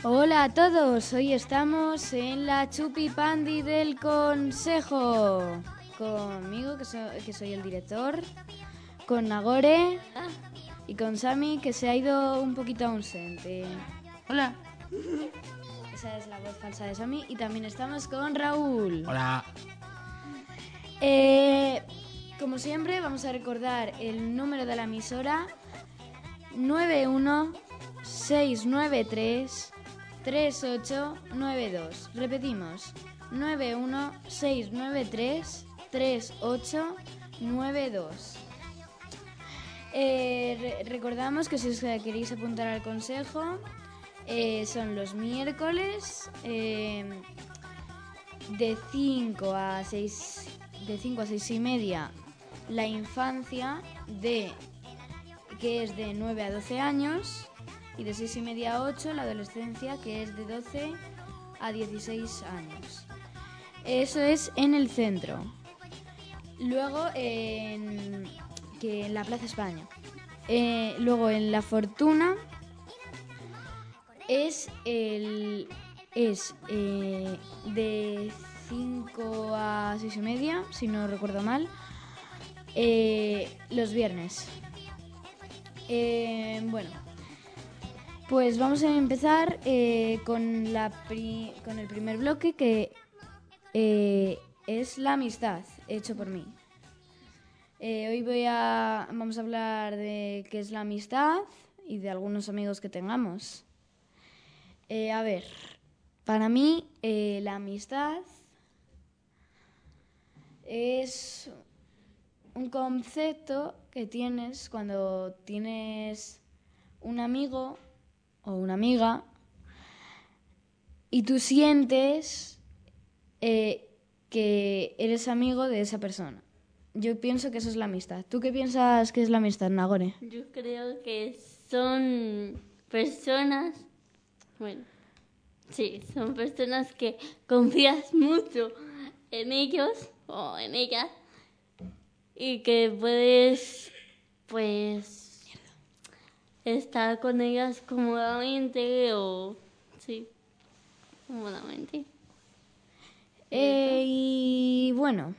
Hola a todos, hoy estamos en la Chupipandi del Consejo. Conmigo, que soy el director, con Nagore y con Sami, que se ha ido un poquito ausente. Hola. Esa es la voz falsa de Sami. Y también estamos con Raúl. Hola. Como siempre, vamos a recordar el número de la emisora: 916933892. Repetimos: 916933892. Recordamos que si os queréis apuntar al consejo, son los miércoles de 5 a 6 y media la infancia, que es de 9 a 12 años, y de 6 y media a 8 la adolescencia, que es de 12 a 16 años. Eso es en el centro. Luego en la Plaza España. Luego en La Fortuna es de 5 a 6 y media, si no recuerdo mal, los viernes. Bueno, pues vamos a empezar con el primer bloque, que es la amistad, hecho por mí. Hoy vamos a hablar de qué es la amistad y de algunos amigos que tengamos. A ver, para mí la amistad es un concepto que tienes cuando tienes un amigo o una amiga y tú sientes que eres amigo de esa persona. Yo pienso que eso es la amistad. ¿Tú qué piensas que es la amistad, Nagore? Yo creo que son personas, son personas que confías mucho en ellos o en ellas y que puedes, estar con ellas cómodamente cómodamente. Y bueno,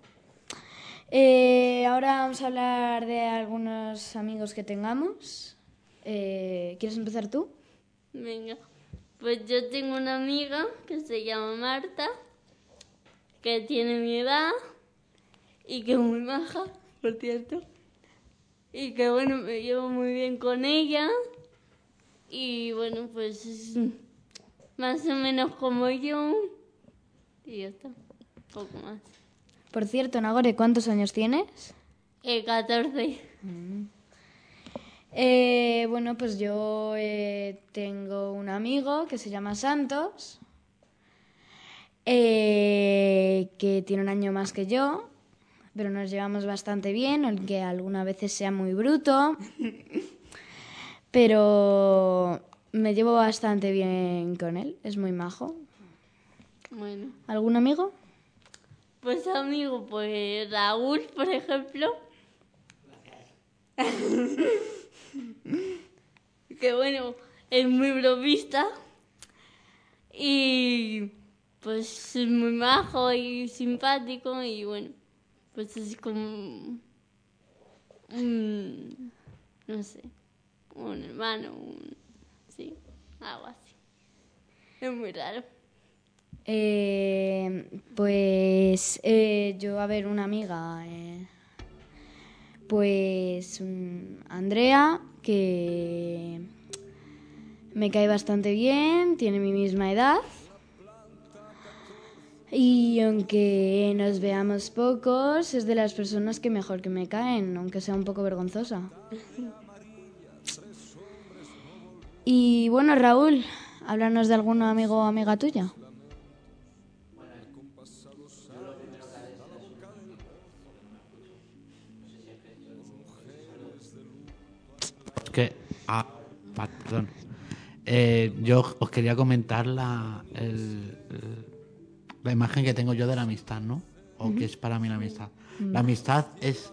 ahora vamos a hablar de algunos amigos que tengamos. ¿Quieres empezar tú? Venga, pues yo tengo una amiga que se llama Marta, que tiene mi edad y que es muy maja, por cierto. Y que me llevo muy bien con ella. Y pues es más o menos como yo. Y ya está, poco más. Por cierto, Nagore, ¿cuántos años tienes? 14. Bueno, pues yo tengo un amigo que se llama Santos, que tiene un año más que yo, pero nos llevamos bastante bien, aunque algunas veces sea muy bruto, pero me llevo bastante bien con él, es muy majo. Bueno. ¿Algún amigo? Pues amigo, Raúl, por ejemplo. Que es muy bromista. Y pues es muy majo y simpático y pues es como no sé, un hermano, algo así. Es muy raro. Pues yo, a ver, una amiga, Andrea, que me cae bastante bien, tiene mi misma edad, y aunque nos veamos pocos, es de las personas que mejor que me caen, aunque sea un poco vergonzosa. Y bueno, Raúl, háblanos de algún amigo o amiga tuya. Perdón. Yo os quería comentar la imagen que tengo yo de la amistad, ¿no? O que es para mí la amistad. La amistad es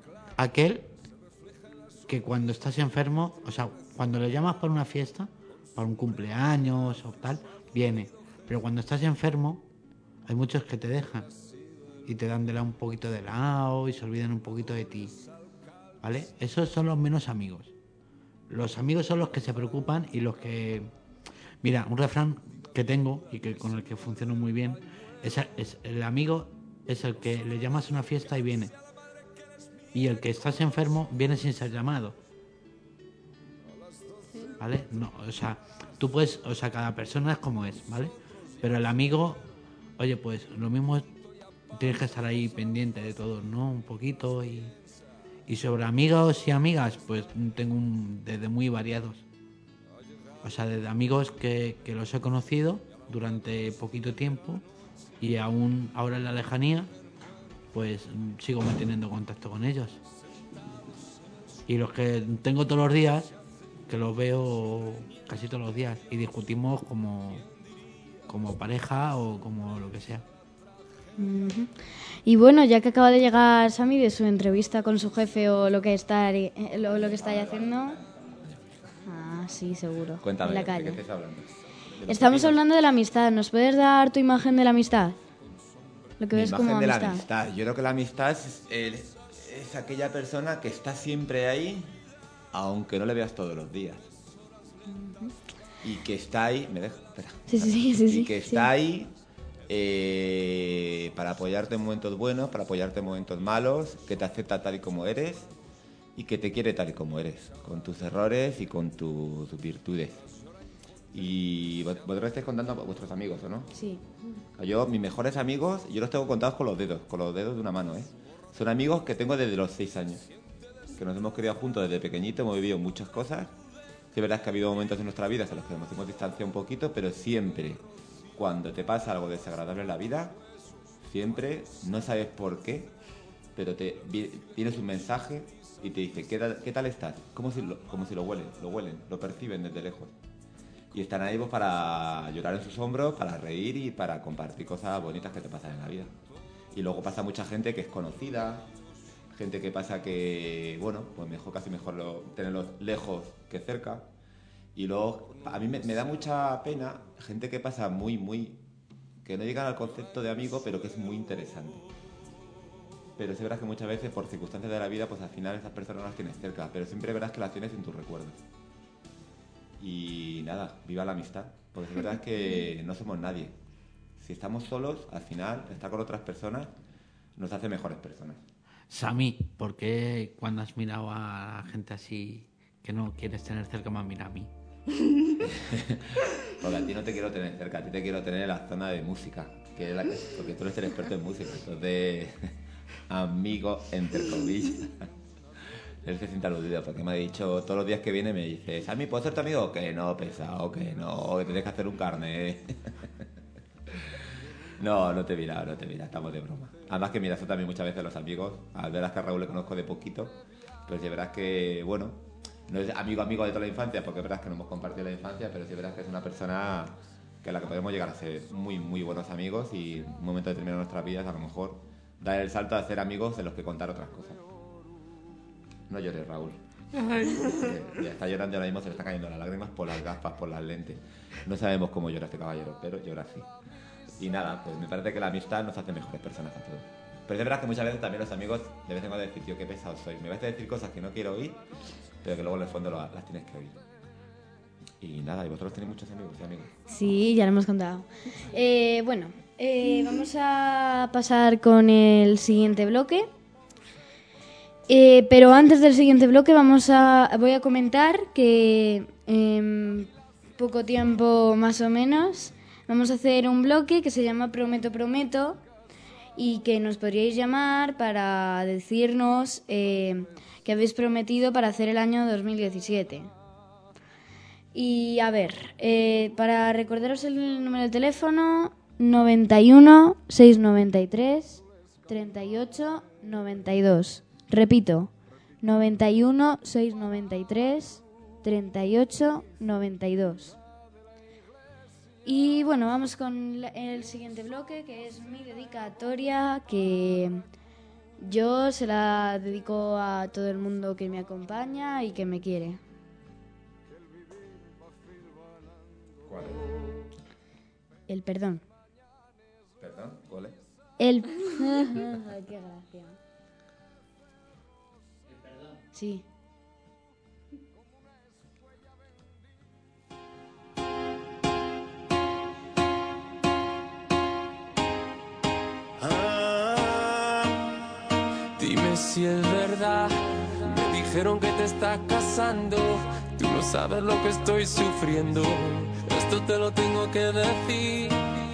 aquel que cuando estás enfermo, o sea, cuando le llamas por una fiesta, para un cumpleaños o tal, viene. Pero cuando estás enfermo, hay muchos que te dejan y te dan un poquito de lado y se olvidan un poquito de ti, ¿vale? Esos son los menos amigos. Los amigos son los que se preocupan y los que... Mira, un refrán que tengo y que con el que funciono muy bien es el amigo es el que le llamas a una fiesta y viene. Y el que estás enfermo viene sin ser llamado. ¿Vale? No, o sea, tú puedes, o sea, cada persona es como es, ¿vale? Pero el amigo, oye, pues lo mismo tienes que estar ahí pendiente de todo, ¿no? Un poquito y sobre amigos y amigas, pues tengo desde muy variados. O sea, desde amigos que los he conocido durante poquito tiempo y aún ahora en la lejanía, pues sigo manteniendo contacto con ellos. Y los que tengo todos los días, que los veo casi todos los días y discutimos como pareja o como lo que sea. Ujú. Y bueno, ya que acaba de llegar Sami de su entrevista con su jefe o lo que está lo que está ahí haciendo. Ah, sí, seguro. Cuéntame, en la ¿de calle. qué estáis hablando? ¿De los Estamos pepinos? hablando de la amistad. ¿Nos puedes dar tu imagen de la amistad? Lo que Mi ves imagen como de la amistad. amistad. Yo creo que la amistad es aquella persona que está siempre ahí, aunque no le veas todos los días. Y que está ahí... ¿Me dejo? Espera. Sí. Y que está ahí para apoyarte en momentos buenos, para apoyarte en momentos malos, que te acepta tal y como eres y que te quiere tal y como eres, con tus errores y con tus virtudes. Y vosotros estáis contando a vuestros amigos, ¿o no? Sí. Yo, mis mejores amigos, yo los tengo contados con los dedos de una mano, ¿eh? Son amigos que tengo desde los 6 años, que nos hemos criado juntos desde pequeñito, hemos vivido muchas cosas. Sí, es verdad que ha habido momentos en nuestra vida en los que nos hemos distanciado un poquito, pero siempre, cuando te pasa algo desagradable en la vida, siempre, no sabes por qué, pero tienes un mensaje y te dice, ¿qué tal estás? Como si lo huelen, lo perciben desde lejos. Y están ahí pues, para llorar en sus hombros, para reír y para compartir cosas bonitas que te pasan en la vida. Y luego pasa mucha gente que es conocida, gente que pasa que, bueno, pues casi mejor tenerlos lejos que cerca. Y luego, a mí me da mucha pena gente que pasa que no llegan al concepto de amigo, pero que es muy interesante. Pero es verdad que muchas veces, por circunstancias de la vida, pues al final esas personas no las tienes cerca, pero siempre verás que las tienes en tus recuerdos. Y nada, viva la amistad, porque es verdad que no somos nadie. Si estamos solos, al final, estar con otras personas nos hace mejores personas. Sami, ¿por qué cuando has mirado a gente así que no quieres tener cerca me has mirado a mí? Porque a ti no te quiero tener cerca, a ti te quiero tener en la zona de música, porque tú eres el experto en música, entonces, amigo, entre comillas. Él se siente aludido porque me ha dicho todos los días que viene, me dice, Sami, ¿puedo ser tu amigo? Que no, pesado, que no, que tienes que hacer un carnet. No te mira, estamos de broma. Además que mira, eso también muchas veces los amigos, al ver que a Raúl le conozco de poquito, pues de verás que, bueno, no es amigo de toda la infancia, porque es verdad que no hemos compartido la infancia, pero sí es verdad que es una persona que a la que podemos llegar a ser muy, muy buenos amigos y en un momento determinado de nuestras vidas a lo mejor dar el salto a ser amigos de los que contar otras cosas. No llores, Raúl. Ya está llorando ahora mismo, se le están cayendo las lágrimas por las gafas, por las lentes. No sabemos cómo llora este caballero, pero llora así. Y nada, pues me parece que la amistad nos hace mejores personas a todos. Pero es verdad que muchas veces también los amigos de vez en cuando decir, tío, qué pesado soy. Me vas a decir cosas que no quiero oír, pero que luego en el fondo las tienes que oír. Y nada, ¿y vosotros tenéis muchos amigos y amigas? Sí, ya lo hemos contado. Bueno, vamos a pasar con el siguiente bloque. Pero antes del siguiente bloque voy a comentar que en poco tiempo más o menos vamos a hacer un bloque que se llama Prometo y que nos podríais llamar para decirnos qué habéis prometido para hacer el año 2017. Y a ver, para recordaros el número de teléfono 91 693 38 92. Repito, 91 693 38 92. Y bueno, vamos con el siguiente bloque, que es mi dedicatoria, que yo se la dedico a todo el mundo que me acompaña y que me quiere. el perdón. Perdón, ¿cuál es? El... ¡Qué gracia! ¿El perdón? Sí. Dime si es verdad, me dijeron que te estás casando. Tú no sabes lo que estoy sufriendo, esto te lo tengo que decir.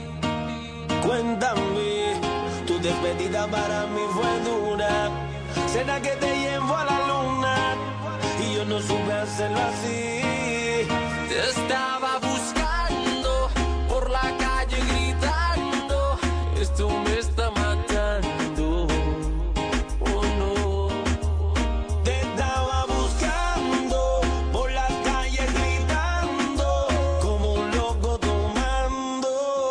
Cuéntame, tu despedida para mí fue dura. Será que te llevo a la luna y yo no supe hacerlo así. Te estaba buscando por la calle gritando, esto me está matando. Oh no. Te estaba buscando por las calles gritando como un loco tomando.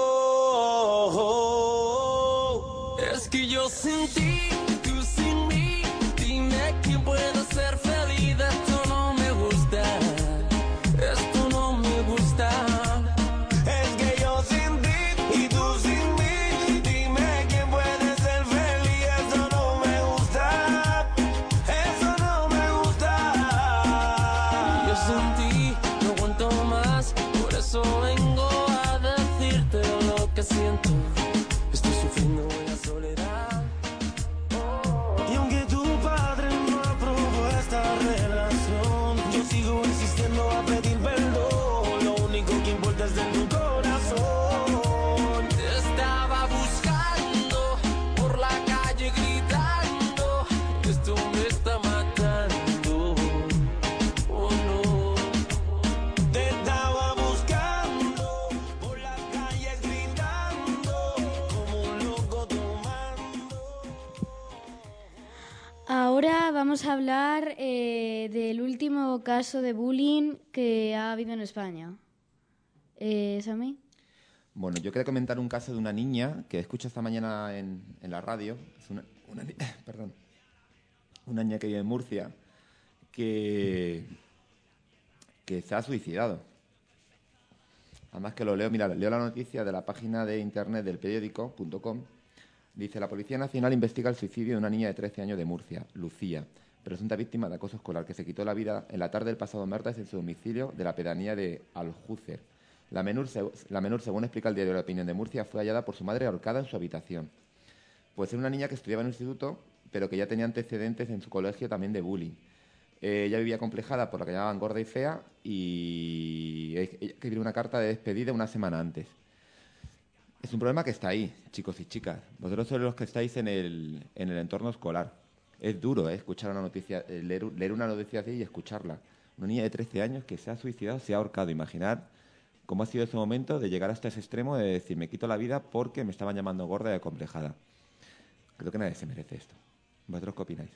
Es que yo sin ti, tú sin mí, dime quién puede ser feliz. Esto no me gusta, esto no me gusta. Es que yo sin ti y tú sin mí, dime quién puede ser feliz. Eso no me gusta, eso no me gusta. Yo sin ti no aguanto más, por eso vengo a decirte lo que siento. Estoy sufriendo en la soledad. Y aunque tu padre no aprobó esta relación, yo sigo insistiendo a pedir perdón. Lo único que importa es de tu corazón. Te estaba buscando por la calle gritando, esto me está matando. Oh no. Te estaba buscando por las calles gritando como un loco tomando. Ahora vamos a hablar del último caso de bullying que ha habido en España. ¿Sammy? Bueno, yo quería comentar un caso de una niña que escucho esta mañana en la radio. Es perdón. Una niña que vive en Murcia que se ha suicidado. Además que lo leo, mira, leo la noticia de la página de internet del periódico.com. Dice, la Policía Nacional investiga el suicidio de una niña de 13 años de Murcia, Lucía, presunta víctima de acoso escolar, que se quitó la vida en la tarde del pasado martes en su domicilio de la pedanía de Aljucer. La menor, según explica el diario La Opinión de Murcia, fue hallada por su madre ahorcada en su habitación. Pues era una niña que estudiaba en un instituto, pero que ya tenía antecedentes en su colegio también de bullying. Ella vivía complejada por la que llamaban gorda y fea y ella escribió una carta de despedida una semana antes. Es un problema que está ahí, chicos y chicas. Vosotros sois los que estáis en el entorno escolar. Es duro, escuchar una noticia, leer una noticia así y escucharla. Una niña de 13 años que se ha suicidado, se ha ahorcado. Imaginar cómo ha sido ese momento de llegar hasta ese extremo de decir, me quito la vida porque me estaban llamando gorda y acomplejada. Creo que nadie se merece esto. ¿Vosotros qué opináis?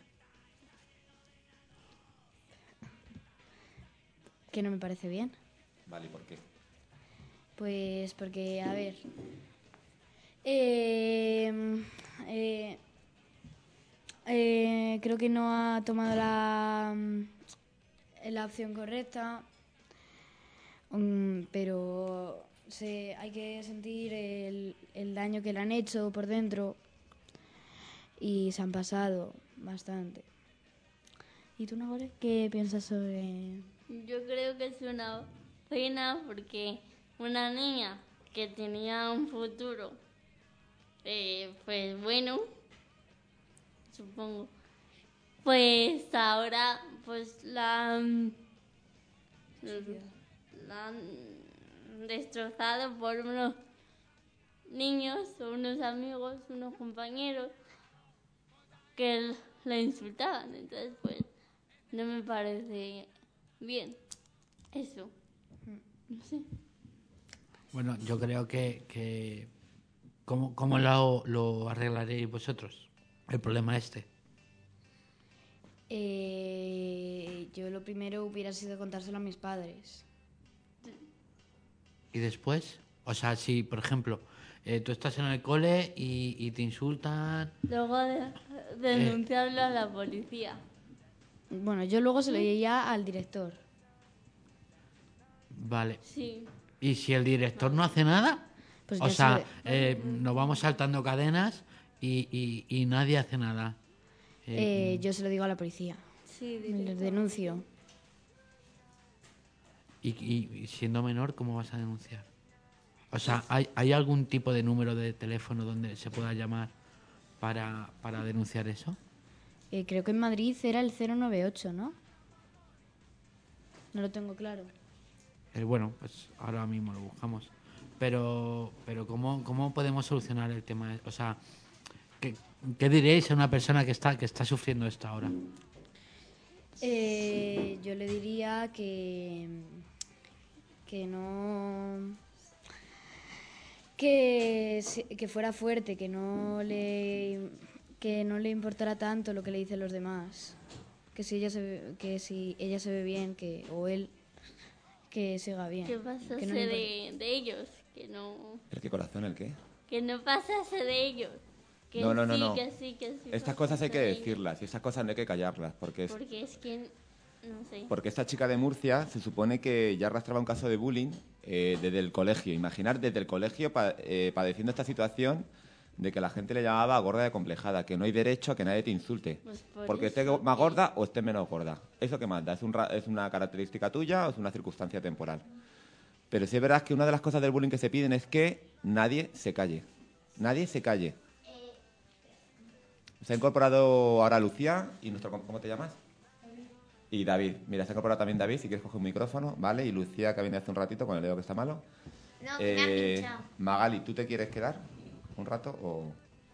Que no me parece bien. Vale, ¿y por qué? Pues porque, a ver... creo que no ha tomado la opción correcta, pero hay que sentir el daño que le han hecho por dentro y se han pasado bastante. ¿Y tú, Nagore, qué piensas sobre...? Yo creo que es una pena porque una niña que tenía un futuro, pues bueno, supongo, pues ahora pues la han destrozado por unos niños o unos amigos, unos compañeros que la insultaban. Entonces pues no me parece bien eso. No sé. Bueno, yo creo que ¿cómo lo arreglaréis vosotros? El problema este. Yo lo primero hubiera sido contárselo a mis padres. ¿Y después? O sea, si, por ejemplo, tú estás en el cole y te insultan... Luego denunciarlo a la policía. Bueno, yo luego se lo diría al director. Vale. Sí. ¿Y si el director no hace nada? Pues O ya sea, se- nos vamos saltando cadenas y nadie hace nada. yo se lo digo a la policía. Sí, Les denuncio. Y siendo menor, ¿cómo vas a denunciar? O sea, ¿hay algún tipo de número de teléfono donde se pueda llamar para denunciar eso? Creo que en Madrid era el 098, ¿no? No lo tengo claro. Bueno, pues ahora mismo lo buscamos. Pero ¿cómo podemos solucionar el tema? O sea, ¿qué diréis a una persona que está sufriendo esto ahora? Yo le diría que no... Que fuera fuerte, que no le importara tanto lo que le dicen los demás. Que si ella se ve bien, o él, que siga bien. ¿Qué pasase Que no le importe. de ellos? Que no... ¿El qué corazón? ¿El qué? Que no pasase de ellos. Que No. Que sí. Estas cosas hay que pasase de ellos. decirlas y estas cosas no hay que callarlas porque Porque es que... No sé. porque esta chica de Murcia se supone que ya arrastraba un caso de bullying desde el colegio. Imaginar desde el colegio padeciendo esta situación de que la gente le llamaba gorda de complejada, que no hay derecho a que nadie te insulte. Pues por porque eso esté más gorda o esté menos gorda. ¿Eso qué manda? ¿Es una característica tuya o es una circunstancia temporal? Pero sí es verdad que una de las cosas del bullying que se piden es que nadie se calle. Nadie se calle. Se ha incorporado ahora Lucía y nuestro... ¿Cómo te llamas? Y David. Mira, se ha incorporado también David, si quieres coger un micrófono, ¿vale? Y Lucía, que ha venido hace un ratito con el dedo que está malo. No, que me han pinchado. Magali, ¿tú te quieres quedar un rato o...?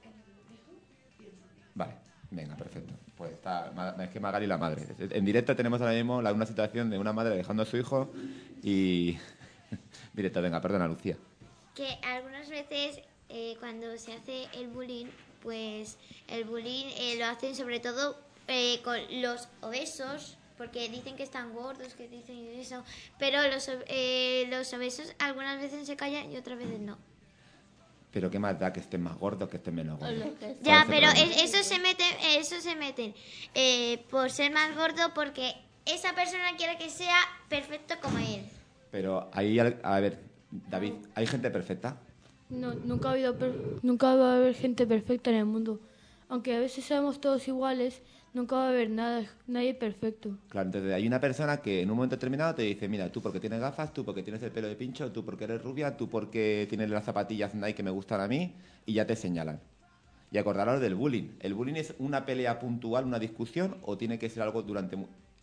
Vale, venga, perfecto. Pues es que Magali la madre. En directo tenemos ahora mismo una situación de una madre dejando a su hijo y... Directo, venga, perdona, Lucía. Que algunas veces cuando se hace el bullying, pues el bullying lo hacen sobre todo con los obesos, porque dicen que están gordos, que dicen eso, pero los obesos algunas veces se callan y otras veces no. Pero qué más da que estén más gordos que estén menos gordos. lo que sea. Ya, Parece pero broma. eso se meten por ser más gordo porque esa persona quiere que sea perfecto como él. Pero ahí, a ver, David, ¿hay gente perfecta? No, nunca va a haber gente perfecta en el mundo. Aunque a veces seamos todos iguales, nunca va a haber nadie perfecto. Claro, entonces hay una persona que en un momento determinado te dice, mira, tú porque tienes gafas, tú porque tienes el pelo de pincho, tú porque eres rubia, tú porque tienes las zapatillas Nike que me gustan a mí, y ya te señalan. Y acordaros del bullying. ¿El bullying es una pelea puntual, una discusión, o tiene que ser algo durante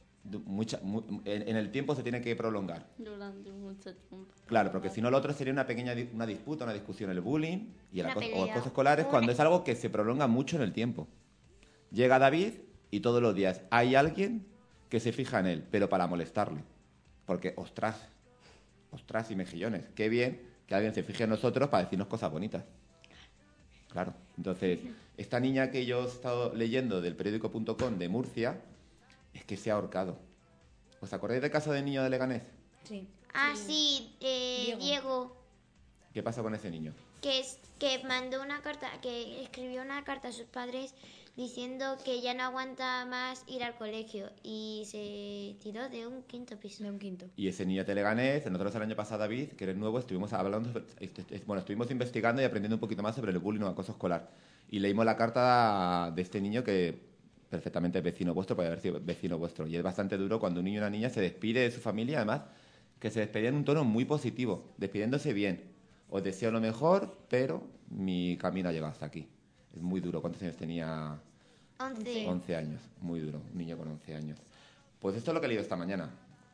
en el tiempo se tiene que prolongar? Durante mucho tiempo. Claro, porque si no lo otro sería una pequeña una disputa, una discusión. El bullying y el Una acoso, o pelea. acoso escolar es cuando es algo que se prolonga mucho en el tiempo. Llega David y todos los días hay alguien que se fija en él, pero para molestarle. Porque, ostras y mejillones, qué bien que alguien se fije en nosotros para decirnos cosas bonitas. Claro, entonces, esta niña que yo he estado leyendo del periódico.com de Murcia, es que se ha ahorcado. ¿Os acordáis del caso del niño de Leganés? Sí. Ah, sí, Diego, ¿Qué pasa con ese niño? que mandó una carta, que escribió una carta a sus padres diciendo que ya no aguanta más ir al colegio y se tiró de un quinto piso. De un quinto. Y ese niño de Leganés, nosotros el año pasado, David, que eres nuevo, estuvimos hablando, estuvimos investigando y aprendiendo un poquito más sobre el bullying o acoso escolar. Y leímos la carta de este niño que perfectamente es vecino vuestro, puede haber sido vecino vuestro. Y es bastante duro cuando un niño y una niña se despide de su familia, además, que se despedía en un tono muy positivo, despidiéndose bien. Os deseo lo mejor, pero mi camino ha llegado hasta aquí. Es muy duro. ¿Cuántos años tenía? 11. 11 años. Muy duro. Un niño con 11 años. Pues esto es lo que he leído esta mañana.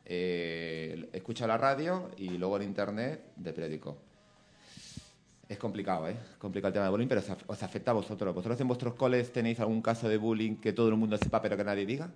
He escuchado la radio y luego en internet de periódico. Es complicado, ¿eh? Es complicado el tema de bullying, pero os afecta a vosotros. ¿Vosotros en vuestros coles tenéis algún caso de bullying que todo el mundo sepa pero que nadie diga?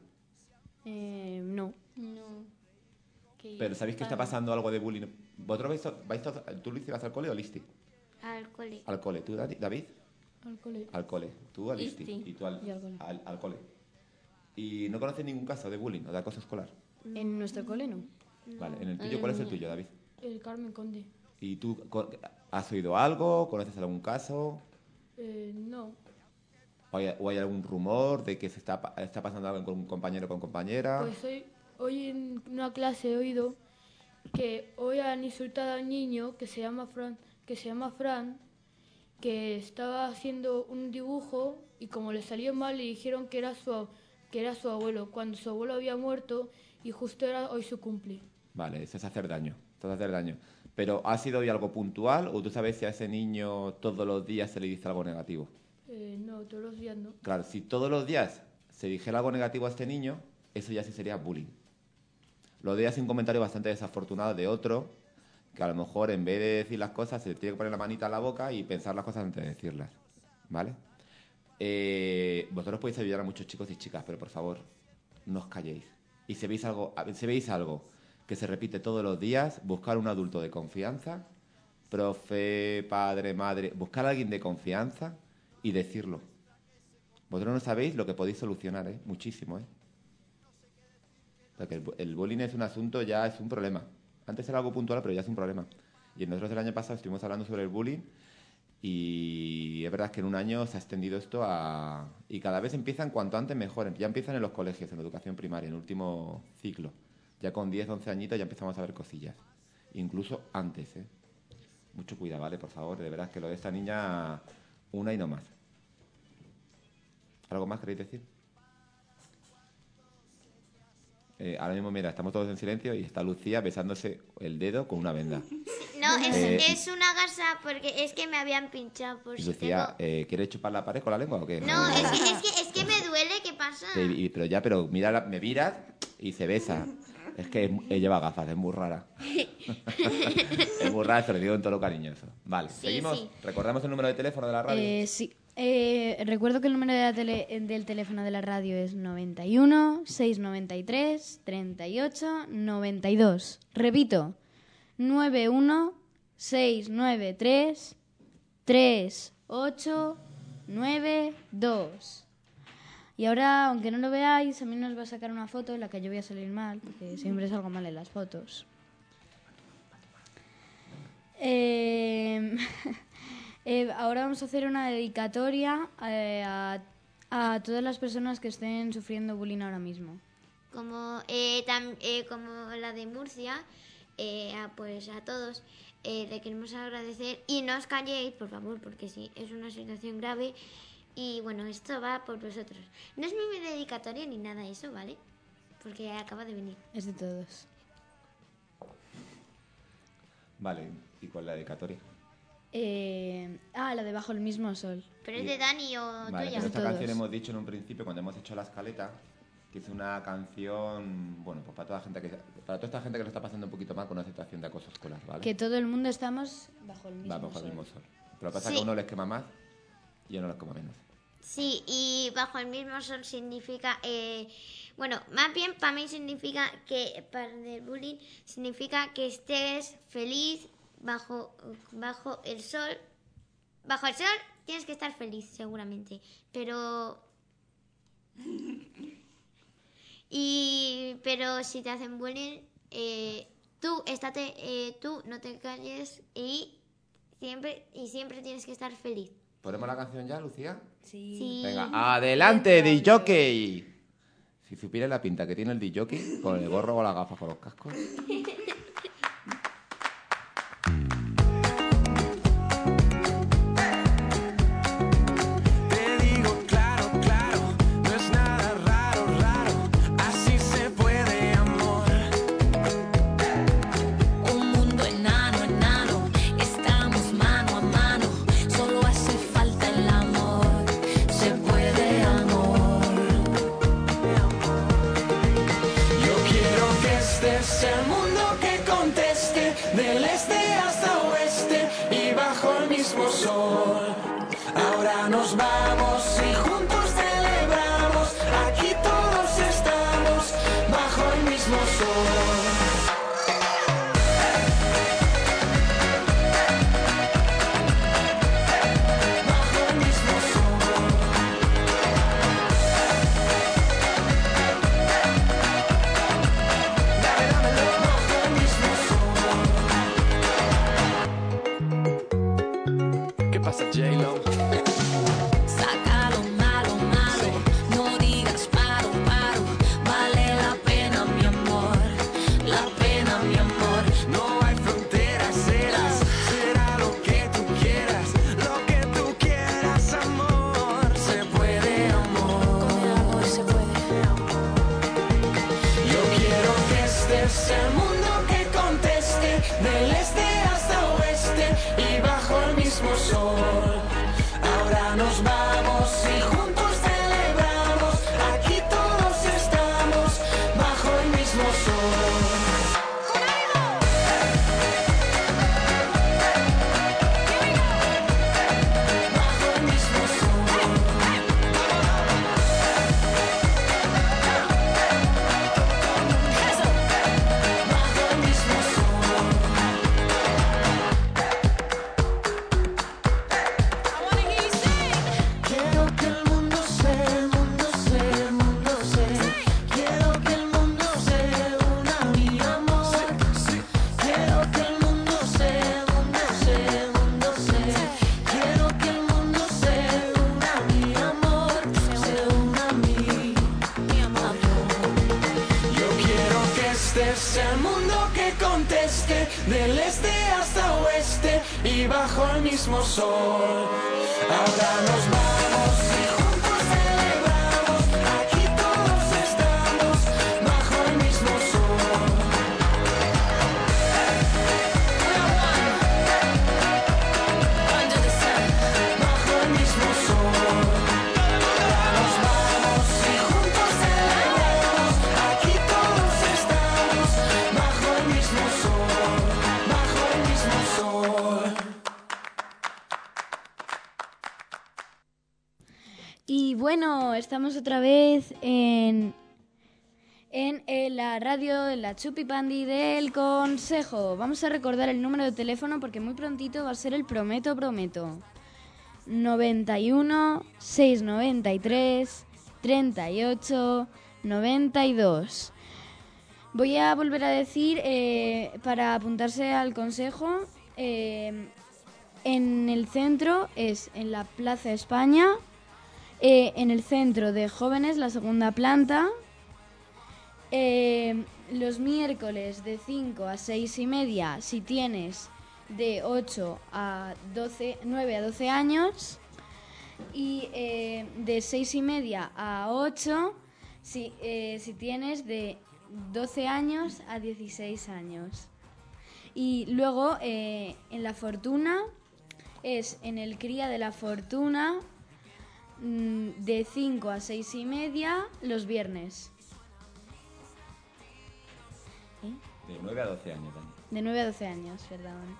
No. No. Que Pero ¿sabéis que está pasando algo de bullying? ¿Vosotros tú, Luis, ibas al cole o Listi? Al cole. Al cole. ¿Tú, David? Al cole. Al cole. Tú al Listi. Listi. Y tú al, Y al cole. al cole. ¿Y no conoces ningún caso de bullying o de acoso escolar? En nuestro cole no. Vale. ¿En el tuyo cuál es el tuyo, David? El Carmen Conde. ¿Y tú has oído algo? ¿Conoces algún caso? No. ¿O hay algún rumor de que se está pasando algo con un compañero o con compañera? Pues hoy en una clase he oído que hoy han insultado a un niño que se llama Fran, que estaba haciendo un dibujo y como le salió mal le dijeron que era su abuelo, cuando su abuelo había muerto y justo era hoy su cumple. Vale, eso es hacer daño. Todo es hacer daño. Pero ¿ha sido hoy algo puntual o tú sabes si a ese niño todos los días se le dice algo negativo? No, todos los días no. Claro, si todos los días se dijera algo negativo a este niño, eso ya sí sería bullying. Lo de es un comentario bastante desafortunado de otro, que a lo mejor en vez de decir las cosas se tiene que poner la manita en la boca y pensar las cosas antes de decirlas, ¿vale? Vosotros podéis ayudar a muchos chicos y chicas, pero por favor, no os calléis. Y si veis algo que se repite todos los días, buscar un adulto de confianza, profe, padre, madre, buscar a alguien de confianza y decirlo. Vosotros no sabéis lo que podéis solucionar, muchísimo, Porque el bullying es un asunto, ya es un problema. Antes era algo puntual, pero ya es un problema. Y nosotros el año pasado estuvimos hablando sobre el bullying y es verdad que en un año se ha extendido esto y cada vez empiezan cuanto antes mejor. Ya empiezan en los colegios, en educación primaria, en el último ciclo. Ya con 10, 11 añitos ya empezamos a ver cosillas. Incluso antes, Mucho cuidado, ¿vale? Por favor, de verdad que lo de esta niña, una y no más. ¿Algo más queréis decir? Ahora mismo, mira, estamos todos en silencio y está Lucía besándose el dedo con una venda. No, es una gasa porque es que me habían pinchado. Por Lucía, ¿quieres chupar la pared con la lengua o qué? No, es que me duele, ¿qué pasa? Pero mira, me miras y se besa. Es que lleva gafas, es muy rara. Es muy rara, se lo digo en todo lo cariñoso. Vale, Sí, seguimos. sí. ¿Recordamos el número de teléfono de la radio? Sí. Recuerdo que el número del teléfono de la radio es 91 693 38 92. Repito, 91 693 38 92. Y ahora, aunque no lo veáis, a mí nos va a sacar una foto en la que yo voy a salir mal, porque siempre salgo mal en las fotos. Ahora vamos a hacer una dedicatoria a todas las personas que estén sufriendo bullying ahora mismo. Como la de Murcia, pues a todos le queremos agradecer y no os calléis, por favor, porque sí, es una situación grave y bueno, esto va por vosotros. No es mi dedicatoria ni nada de eso, ¿vale? Porque acaba de venir. Es de todos. Vale, ¿y cuál es la dedicatoria? La de Bajo el mismo sol. Pero es de Dani o Vale, tuya. pero esta todos. canción hemos dicho en un principio, cuando hemos hecho la escaleta, que es una canción, bueno, pues para toda esta gente que lo está pasando un poquito mal con una situación de acoso escolar, ¿vale? Que todo el mundo estamos bajo el mismo Va bajo sol. el mismo sol. Pero lo que pasa es Sí. que a uno les quema más y a uno les quema menos. Sí, y bajo el mismo sol significa, bueno, más bien para mí significa que, para el bullying, significa que estés feliz bajo el sol. Bajo el sol tienes que estar feliz, seguramente, pero... pero si te hacen bullying, tú no te calles y siempre tienes que estar feliz. ¿Ponemos la canción ya, Lucía? Sí. Venga, adelante, DJ. Si supieras la pinta que tiene el DJ con el gorro o las gafas con los cascos. Te digo claro, claro, no es nada raro, así se puede, amor. Un mundo enano, enano, estamos mano a mano, solo hace falta el amor, se puede, amor. Yo quiero que este es el mundo que conteste, del este hasta oeste y bajo el mismo sol. Ahora nos vamos y juntos celebramos, aquí todos estamos bajo el mismo sol. Bajo el mismo sol. Dámelo bajo el mismo sol. ¿Qué pasa, J-Lo? Saca lo malo, malo, no digas paro, paro, vale la pena, mi amor, del este hasta oeste y bajo el mismo sol. Ahora nos vamos y juntos celebramos, aquí todos estamos bajo el mismo sol. Bajo el mismo sol. Ahora nos vamos y juntos celebramos, aquí todos estamos bajo el mismo sol, bajo el mismo sol. Y bueno, estamos otra vez en la radio, en la Chupipandi del Consejo. Vamos a recordar el número de teléfono porque muy prontito va a ser el Prometo. 91 693 38 92. Voy a volver a decir, para apuntarse al consejo, en el centro es en la Plaza España, en el centro de jóvenes, la segunda planta, los miércoles de 5 a 6 y media si tienes de 8 a 12, 9 a 12 años, y de 6 y media a 8 si tienes de 12 años a 16 años. Y luego en La Fortuna es en el Cría de La Fortuna, de 5 a 6 y media los viernes. De 9 a 12 años también. De 9 a 12 años, perdón.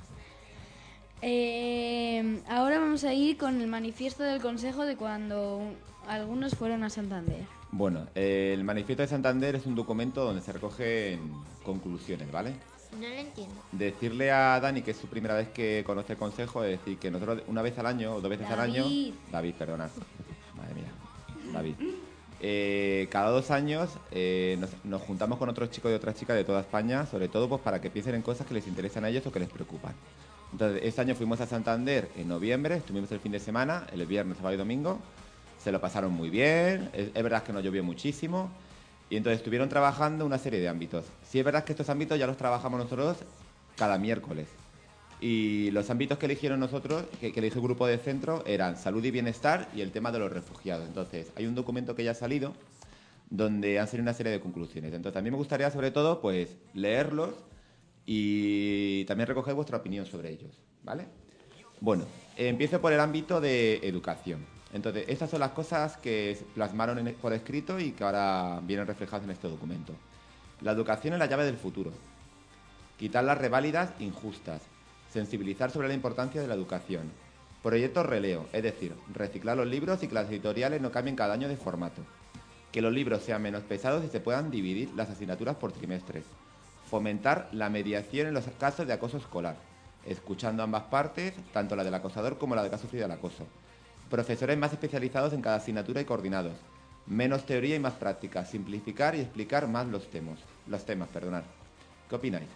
Ahora vamos a ir con el manifiesto del Consejo de cuando algunos fueron a Santander. Bueno, el Manifiesto de Santander es un documento donde se recogen conclusiones, ¿vale? No lo entiendo. Decirle a Dani que es su primera vez que conoce el Consejo, es decir, que nosotros una vez al año o 2 veces al año... David, perdona. Madre mía. David. Cada 2 años nos juntamos con otros chicos y otras chicas de toda España, sobre todo pues para que piensen en cosas que les interesan a ellos o que les preocupan. Entonces, este año fuimos a Santander en noviembre, estuvimos el fin de semana, el viernes, sábado y domingo. Se lo pasaron muy bien, es verdad que no llovió muchísimo, y entonces estuvieron trabajando una serie de ámbitos. Sí es verdad que estos ámbitos ya los trabajamos nosotros cada miércoles. Y los ámbitos que eligieron nosotros, que eligió el grupo de centro, eran salud y bienestar y el tema de los refugiados. Entonces, hay un documento que ya ha salido donde han salido una serie de conclusiones. Entonces, a mí me gustaría, sobre todo, pues leerlos y también recoger vuestra opinión sobre ellos, ¿vale? Bueno, empiezo por el ámbito de educación. Entonces, estas son las cosas que plasmaron por escrito y que ahora vienen reflejadas en este documento. La educación es la llave del futuro. Quitar las reválidas injustas. Sensibilizar sobre la importancia de la educación. Proyectos releo, es decir, reciclar los libros y que las editoriales no cambien cada año de formato. Que los libros sean menos pesados y se puedan dividir las asignaturas por trimestres. Fomentar la mediación en los casos de acoso escolar, escuchando ambas partes, tanto la del acosador como la de que ha sufrido el acoso. Profesores más especializados en cada asignatura y coordinados. Menos teoría y más práctica. Simplificar y explicar más los temas. ¿Qué opináis?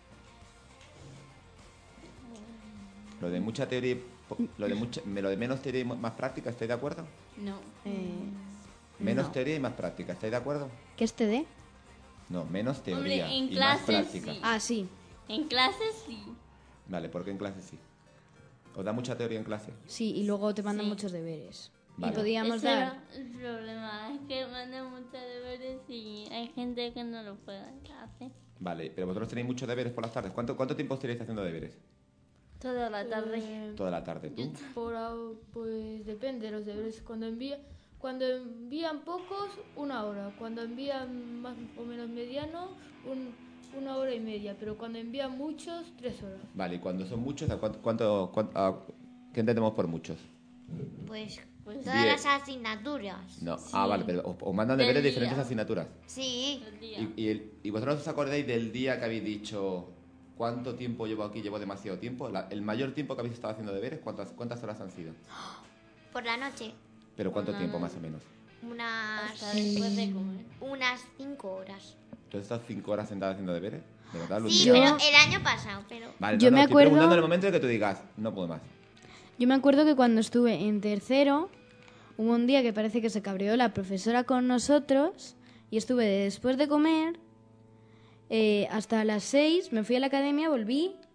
Lo de mucha teoría, lo de menos teoría y más práctica, ¿estáis de acuerdo? No. Menos No. teoría y más práctica, ¿estáis de acuerdo? ¿Qué es TD? No, menos teoría Hombre, en y más clases práctica. sí. Ah, sí. En clases sí. Vale, ¿por qué en clase sí? ¿Os da mucha teoría en clase? Sí, y luego te mandan Sí. muchos deberes. Vale. Y podíamos Ese dar... era el problema, es que mandan muchos deberes y hay gente que no lo puede hacer. Vale, pero vosotros tenéis muchos deberes por las tardes. ¿Cuánto tiempo estaréis haciendo deberes? Toda la tarde. Toda la tarde, ¿tú? Pues depende de los deberes. Cuando envían pocos, 1 hora. Cuando envían más o menos medianos, 1 hora y media. Pero cuando envían muchos, 3 horas. Vale, y cuando son muchos, ¿qué entendemos por muchos? Pues Pues todas Bien. las asignaturas. No. Sí. Ah, vale, pero os mandan Del deberes de día. diferentes asignaturas. Sí. el día. ¿Y vosotros os acordáis del día que habéis dicho cuánto tiempo llevo aquí? Llevo demasiado tiempo. El mayor tiempo que habéis estado haciendo deberes, ¿cuántas horas han sido? Por la noche. ¿Pero cuánto tiempo más o menos? Hasta después de comer. Unas 5 horas. ¿Tú has estado 5 horas sentada haciendo deberes? ¿De verdad, Luz? Sí, Yo- pero el año pasado, pero... Vale, Yo me estoy acuerdo- preguntando en el momento de que tú digas, no puedo más. Yo me acuerdo que cuando estuve en tercero, hubo un día que parece que se cabreó la profesora con nosotros y estuve después de comer hasta las 6, me fui a la academia, volví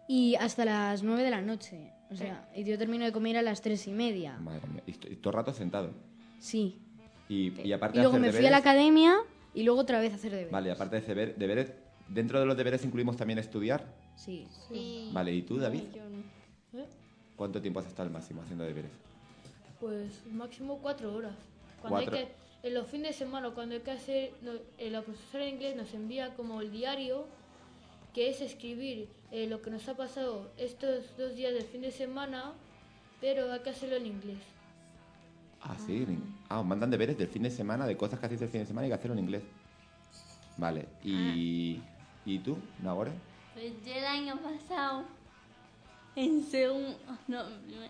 y hasta las 9 de la noche. O sea, y yo termino de comer a las 3:30. Madre mía. Y todo el rato sentado. Sí. Y aparte Y luego de me hacer fui a la deberes... academia y luego otra vez a hacer deberes. Vale, aparte de hacer deberes... ¿Dentro de los deberes incluimos también estudiar? Sí. Sí. Vale, ¿y tú, David? Yo no. ¿Eh? ¿Cuánto tiempo has estado al máximo haciendo deberes? Pues máximo 4 horas. Cuando hay ¿Cuatro? que, en los fines de semana, cuando hay que hacer, la profesora de inglés nos envía como el diario, que es escribir lo que nos ha pasado estos 2 días del fin de semana, pero hay que hacerlo en inglés. Ah, sí. Os mandan deberes del fin de semana, de cosas que hacéis el fin de semana y que hacerlo en inglés. Vale. ¿Y tú, Nagore? Pues yo el año pasado, en segundo, no,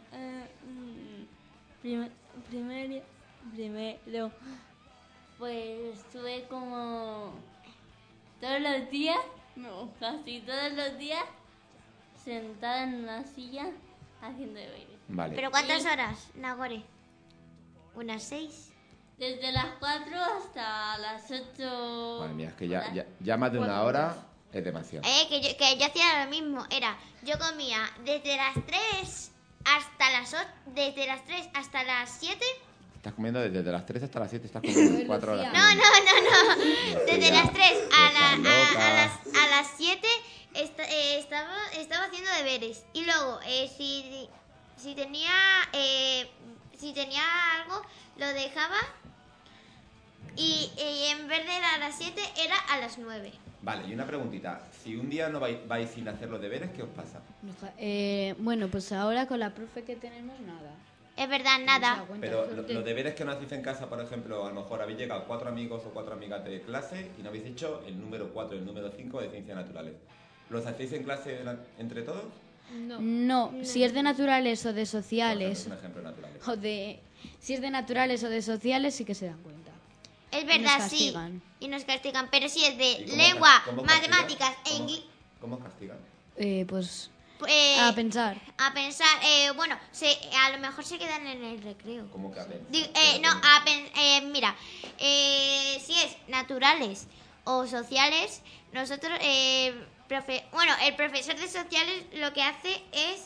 primero, pues estuve como todos los días, no, casi todos los días, sentada en una silla haciendo deberes. Vale. ¿Pero cuántas horas, Nagore? ¿Unas 6? Desde las 4 hasta las 8. Madre mía, es que ya más de una hora es demasiado. Que yo hacía lo mismo. Yo comía desde las 3 hasta las 8, desde las 3 hasta las 7. Estás comiendo desde las 3 hasta las 7, estás comiendo 4 horas. No. Desde las 3 Estás loca. a las 7 estaba haciendo deberes. Y luego, si tenía algo, lo dejaba. Y en vez de a las 7, era a las 9. Vale, y una preguntita. Si un día no vais sin hacer los deberes, ¿qué os pasa? Bueno, pues ahora con la profe que tenemos, nada. Es verdad, nada. Pero los deberes que no hacéis en casa, por ejemplo, a lo mejor habéis llegado 4 amigos o 4 amigas de clase y no habéis hecho el número 4 y el número 5 de ciencias naturales. ¿Los hacéis en clase entre todos? No, si es de naturales o de Por sociales, ejemplo, un ejemplo naturales. si es de naturales o de sociales, sí que se dan cuenta. Es Y verdad, nos sí. castigan. Y nos castigan. Pero si es de ¿Y cómo lengua, cómo matemáticas castigan? e inglés. ¿Cómo os castigan? Pues Pues, a pensar. a pensar, bueno, a lo mejor se quedan en el recreo. ¿Cómo que a pensar? Mira, si es naturales o sociales, nosotros, el profesor de sociales lo que hace es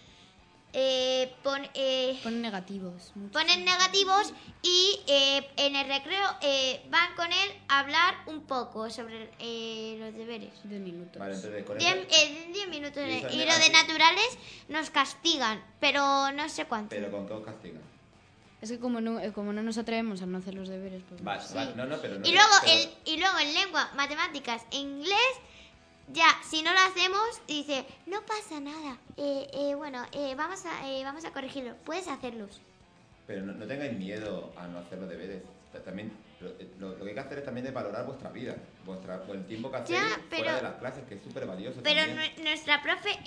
Ponen negativos. muchos. ponen negativos y en el recreo van con él a hablar un poco sobre los deberes. 10 minutos. Vale, entonces con 10 minutos. Y eso es Y lo de negativo. naturales nos castigan, pero no sé cuánto. ¿Pero con qué os castigan? Es que como no nos atrevemos a no hacer los deberes, pues... Vale, no, pero no. Y luego, pero- y luego en lengua, matemáticas e inglés, ya, si no lo hacemos, dice, no pasa nada. Vamos a corregirlo. Puedes hacerlos. Pero no tengáis miedo a no hacer los deberes. También, lo que hay que hacer es también de valorar vuestra vida, el tiempo que hacéis Ya, pero- fuera de las clases, que es súper valioso Pero también. nuestra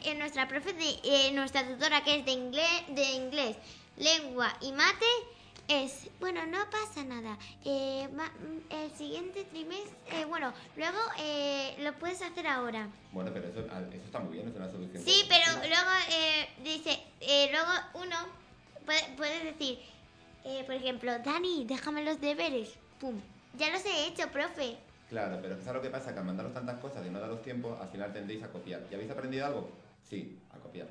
tutora que es de inglés, lengua y mate, bueno, no pasa nada. El siguiente trimestre, luego lo puedes hacer ahora. Bueno, pero eso está muy bien, es una solución. Sí, pero luego luego uno puede decir, por ejemplo, Dani, déjame los deberes. Pum, ya los he hecho, profe. Claro, pero ¿sabes lo que pasa? Que al mandaros tantas cosas y no daros tiempo, al final tendéis a copiar. ¿Y habéis aprendido algo? Sí, a copiar.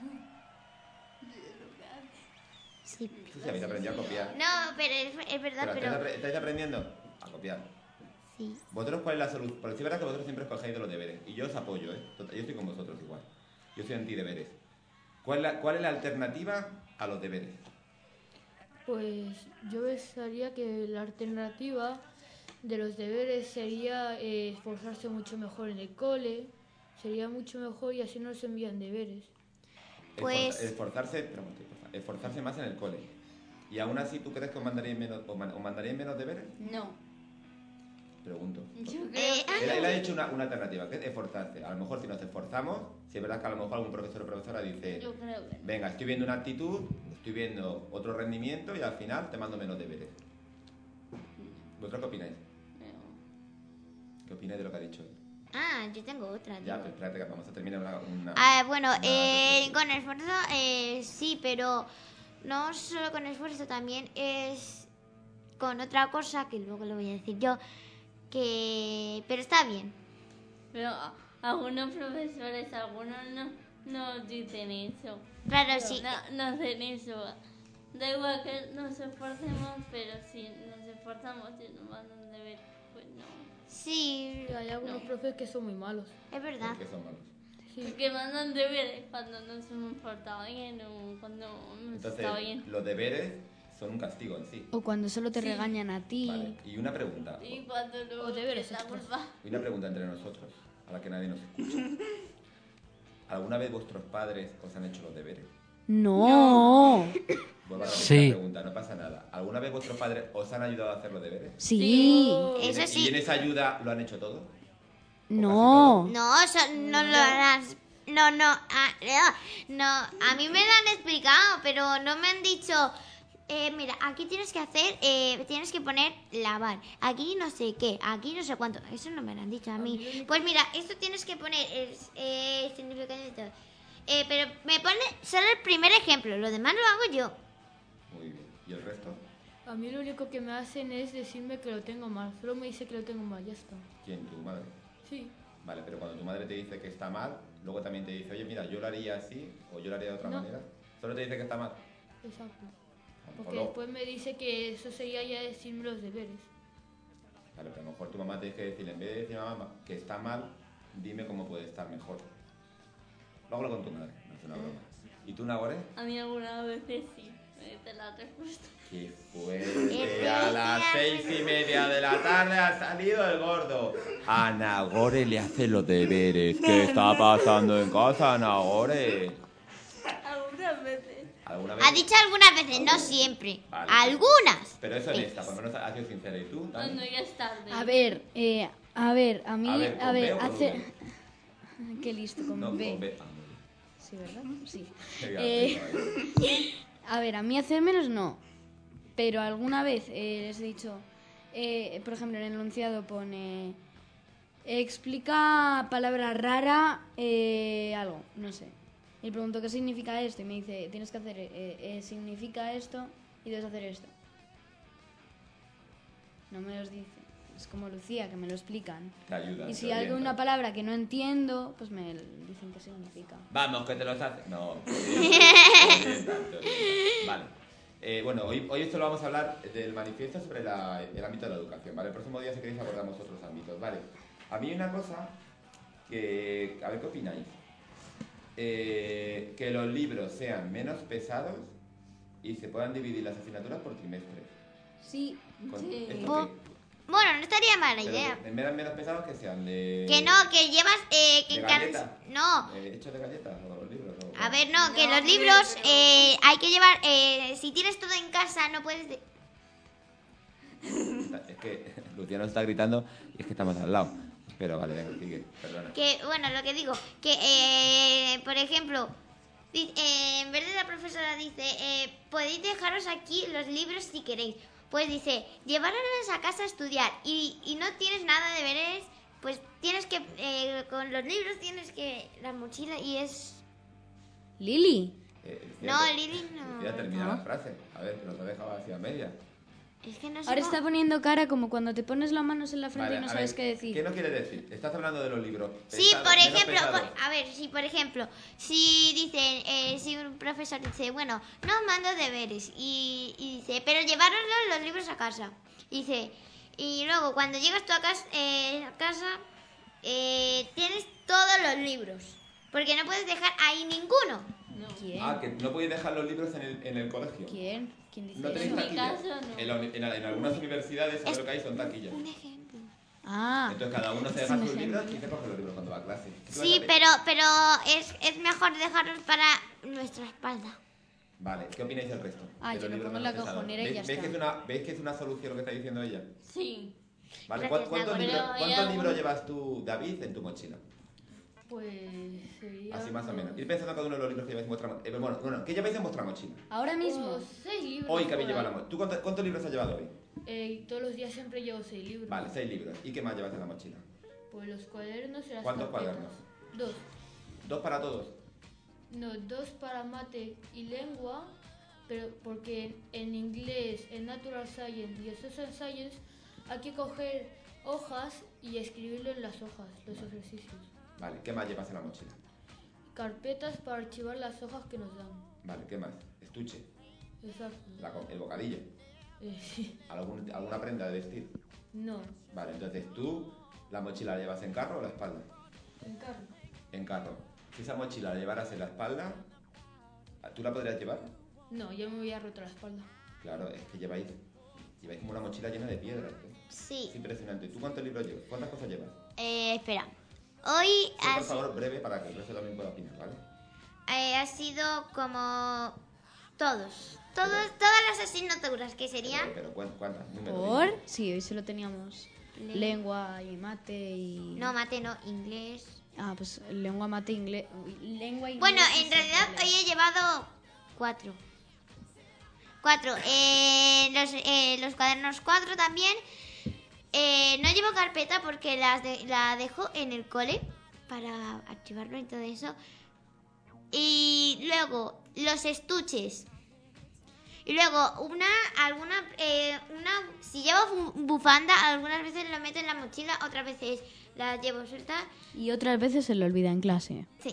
Sí. Sí, habéis aprendido a copiar. No, pero es verdad, pero ¿Estáis aprendiendo? A copiar. sí. ¿Vosotros cuál es la solución? Porque sí es verdad que vosotros siempre escogéis de los deberes. Y yo os apoyo, ¿eh? Yo estoy con vosotros igual. Yo soy anti-deberes. ¿Cuál es la alternativa a los deberes? Pues yo pensaría que la alternativa de los deberes sería esforzarse mucho mejor en el cole, sería mucho mejor y así no nos envían deberes. Pues- Esforzarse más en el cole. ¿Y aún así tú crees que os mandaríais menos deberes? No. Pregunto. Yo creo Él ha dicho una alternativa, que es esforzarse. A lo mejor si nos esforzamos, si es verdad que a lo mejor algún profesor o profesora dice, Yo creo que venga, estoy viendo una actitud, estoy viendo otro rendimiento y al final te mando menos deberes. ¿Vosotros qué opináis? no. ¿Qué opináis de lo que ha dicho él? Yo tengo otra. Ya, digo. pero espérate que vamos a terminar una Bueno, una reflexión. con esfuerzo, sí, pero no solo con esfuerzo, también es con otra cosa que luego lo voy a decir yo, pero está bien. Pero algunos profesores, algunos no dicen eso. Claro, sí. No hacen eso. Da igual que nos esforcemos, pero si nos esforzamos y nos mandan deber, pues no. Sí, Y hay algunos profes que son muy malos. es verdad. ¿Por qué son malos? Sí. Que mandan deberes cuando nos hemos portado bien o cuando hemos Entonces, estado bien. los deberes son un castigo en sí. O cuando solo te regañan a ti. Vale. Y una pregunta. Y cuando luego O deberes la extras. culpa. Y una pregunta entre nosotros, a la que nadie nos escucha. ¿Alguna vez vuestros padres os han hecho los deberes? No. Vuelvo a repetir Sí. la pregunta, no pasa nada. ¿Alguna vez vuestros padres os han ayudado a hacer los deberes? Sí. Eso ¿Y sí. en esa ayuda lo han hecho todo? No. No, eso no lo harás. No, a mí me lo han explicado, pero no me han dicho, mira, aquí tienes que hacer, tienes que poner lavar, aquí no sé qué, aquí no sé cuánto, eso no me lo han dicho a mí. Pues mira, esto tienes que poner el significado de todo. Pero me pone solo el primer ejemplo, lo demás lo hago yo. Muy bien. ¿Y el resto? A mí lo único que me hacen es decirme que lo tengo mal. Solo me dice que lo tengo mal, ya está. ¿Quién? ¿Tu madre? Sí. Vale, pero cuando tu madre te dice que está mal, luego también te dice, oye, mira, yo lo haría así o yo lo haría de otra No. manera. Solo te dice que está mal. Exacto. A lo mejor Porque luego- después me dice que eso sería ya decirme los deberes. Vale, pero a lo mejor tu mamá te tiene que decir, en vez de decir a mamá que está mal, dime cómo puede estar mejor. Luego lo con tu madre, no es una broma. ¿Y tú, Nagore? A mí algunas veces sí, me dice la respuesta. ¡Qué fuerte! A las 6:30 de la tarde ha salido el gordo. A Nagore le hace los deberes. ¿Qué está pasando en casa, Nagore? Algunas veces. ¿Alguna vez? Ha dicho algunas veces, no siempre. Vale. Algunas. Pero eso en esta, por lo menos ha sido sincera. ¿Y tú, Dani? Cuando ya es tarde. A ver, a mí, ¿con B o con hace... V? Qué listo, con No, B. con B. Ah, muy Sí, ¿verdad? Sí. bien. Venga, Eh, venga, A ver, a mí hacer menos no. Pero alguna vez les he dicho, por ejemplo, en el enunciado pone, explica palabra rara, algo, no sé. Y le pregunto qué significa esto y me dice, tienes que hacer, significa esto y debes hacer esto. No me los dice. Es como Lucía, que me lo explican. Te ayuda. Y te si hay orienta. una palabra que no entiendo, pues me dicen qué significa. Vamos, que te los hace. No, te orientan. Vale. Bueno, hoy esto lo vamos a hablar del manifiesto sobre el ámbito de la educación, ¿vale? El próximo día, si queréis, abordamos otros ámbitos, ¿vale? A mí hay una cosa que... A ver qué opináis. Que los libros sean menos pesados y se puedan dividir las asignaturas por trimestres. Sí. ¿Esto Bo- qué? Bueno, no estaría mala Pero idea. menos pesados que sean de... Que no, que llevas... que ¿De can- galleta? No. ¿Hechos de galletas o los libros? o- A ver, no, que los libros hay que llevar... si tienes todo en casa, no puedes... Es que Luciano está gritando y es que estamos al lado. Pero vale, venga, sigue, perdona. Que, bueno, lo que digo, que, por ejemplo, en vez de la profesora dice, podéis dejaros aquí los libros si queréis. Pues dice, llevarlos a casa a estudiar y no tienes nada de deberes, pues tienes que, con los libros tienes que, la mochila y es... Lili. No, Lili no. Ya termina la frase. A ver, que nos ha dejado así a media. Es que no sé Ahora cómo- está poniendo cara como cuando te pones las manos en la frente Vale, y no a sabes ver, qué decir. ¿Qué no quiere decir? Estás hablando de los libros. Sí, pesados, por menos ejemplo, pesados. a ver, si por ejemplo, si dicen, si un profesor dice, bueno, no os mando deberes y dice, pero llevaroslos los libros a casa. Y dice, y luego cuando llegas tú a casa tienes todos los libros, porque no puedes dejar ahí ninguno. ¿Quién? Ah, que no podéis dejar los libros en el colegio. ¿Quién? ¿Quién dice No tenéis eso? mi taquillas. caso, no. En algunas universidades, ¿sabes lo que hay? Son taquillas. Un ejemplo. Ah, Entonces cada uno se es deja un sus libros ejemplo. y se coge los libros cuando va a clase. ¿Qué Sí, vas a pero es mejor dejarlos para nuestra espalda. Vale, ¿qué opináis del resto? Ah, De yo los lo libros pongo en la menos pesados. cajonera y ya ¿Veis está. ¿Veis que es una solución lo que está diciendo ella? Sí. Vale, Gracias, ¿cuántos Nagore. libros, Pero hay cuántos libros algún- llevas tú, David, en tu mochila? Pues sería... Así más o menos. Ir pensando en cada uno de los libros que lleváis en vuestra mochila. Bueno, ¿qué lleváis en vuestra mochila? ahora mismo. Pues 6 libros. Hoy que habéis por llevado ahí. la mochila. ¿Tú cuántos libros has llevado hoy? Todos los días siempre llevo 6 libros. Vale, 6 libros. ¿Y qué más llevas en la mochila? Pues los cuadernos y las ¿Cuántos carpetas. cuadernos? 2. ¿2 para todos? No, 2 para mate y lengua, pero porque en inglés, en Natural Science y en Social Science hay que coger hojas y escribirlo en las hojas, los ejercicios. Vale, ¿qué más llevas en la mochila? carpetas para archivar las hojas que nos dan. Vale, ¿qué más? Estuche, Exacto. el bocadillo, Sí. alguna prenda de vestir. No, Vale, entonces tú la mochila la llevas en carro o la espalda. en carro. En carro. Si esa mochila la llevaras en la espalda, ¿tú la podrías llevar? No, yo me voy a rotar la espalda. Claro, es que lleváis como una mochila llena de piedras. ¿Eh? Sí. Es impresionante. ¿Tú cuántos libros llevas? ¿Cuántas cosas llevas? Espera. Hoy Sí, por ha, favor, breve para que el resto también pueda opinar, ¿vale? ha sido como todas las asignaturas que serían Pero ¿cuántas? Número, ¿Por? dime. Sí, hoy solo teníamos lengua y mate y... no mate, no inglés. Ah, pues lengua, mate, inglés... Lengua, inglés... Bueno, y en realidad inglés. hoy he llevado 4. Los cuadernos 4 también. No llevo carpeta porque la dejo en el cole para archivarlo y todo eso. Y luego los estuches. Y luego si llevo bufanda, algunas veces lo meto en la mochila, otras veces la llevo suelta. Y otras veces se lo olvida en clase. Sí.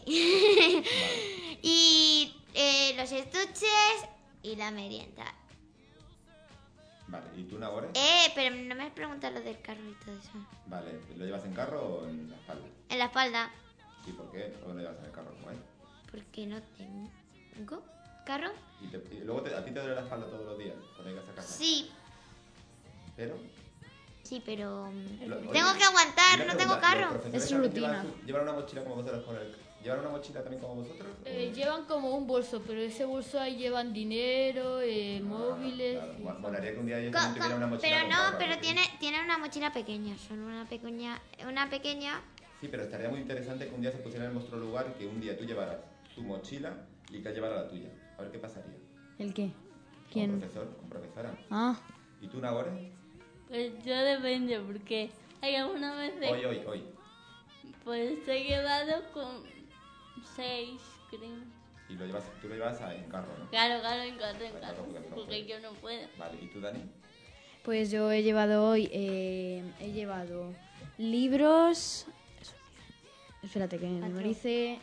Y los estuches y la merienda. Vale, ¿y tú, Nagore? Pero no me has preguntado lo del carro y todo eso. Vale, ¿lo llevas en carro o en la espalda? En la espalda, ¿Y por qué? ¿O no lo llevas en el carro? ¿Cómo es? porque no tengo carro. Y luego a ti te duele la espalda todos los días cuando llegas a casa. Sí, Pero... pero Oye, tengo que aguantar, una no tengo pregunta, carro. ¿los profesores Es su también rutina. ¿Llevan una mochila como vosotros ¿Llevan una mochila también como vosotros? o- Llevan como un bolso, pero ese bolso ahí llevan dinero, móviles. Claro, molaría que un día ellos Co- también tuvieran una mochila pero con no, carro, pero porque- tiene una mochila pequeña, solo una pequeña. Sí, pero estaría muy interesante que un día se pusieran en vuestro lugar, que un día tú llevaras tu mochila y que llevara la tuya. A ver qué pasaría. ¿El qué? Con ¿Quién? profesor, con profesora. Ah, ¿Y tú, Nagore? Pues yo depende, porque hay algunas veces Hoy. pues he llevado con 6, creo. Y tú lo llevas en carro, ¿no? Claro, en carro, porque no porque puedes. yo no puedo. Vale, ¿y tú, Dani? pues yo he llevado hoy... he llevado libros... Espérate que memorice...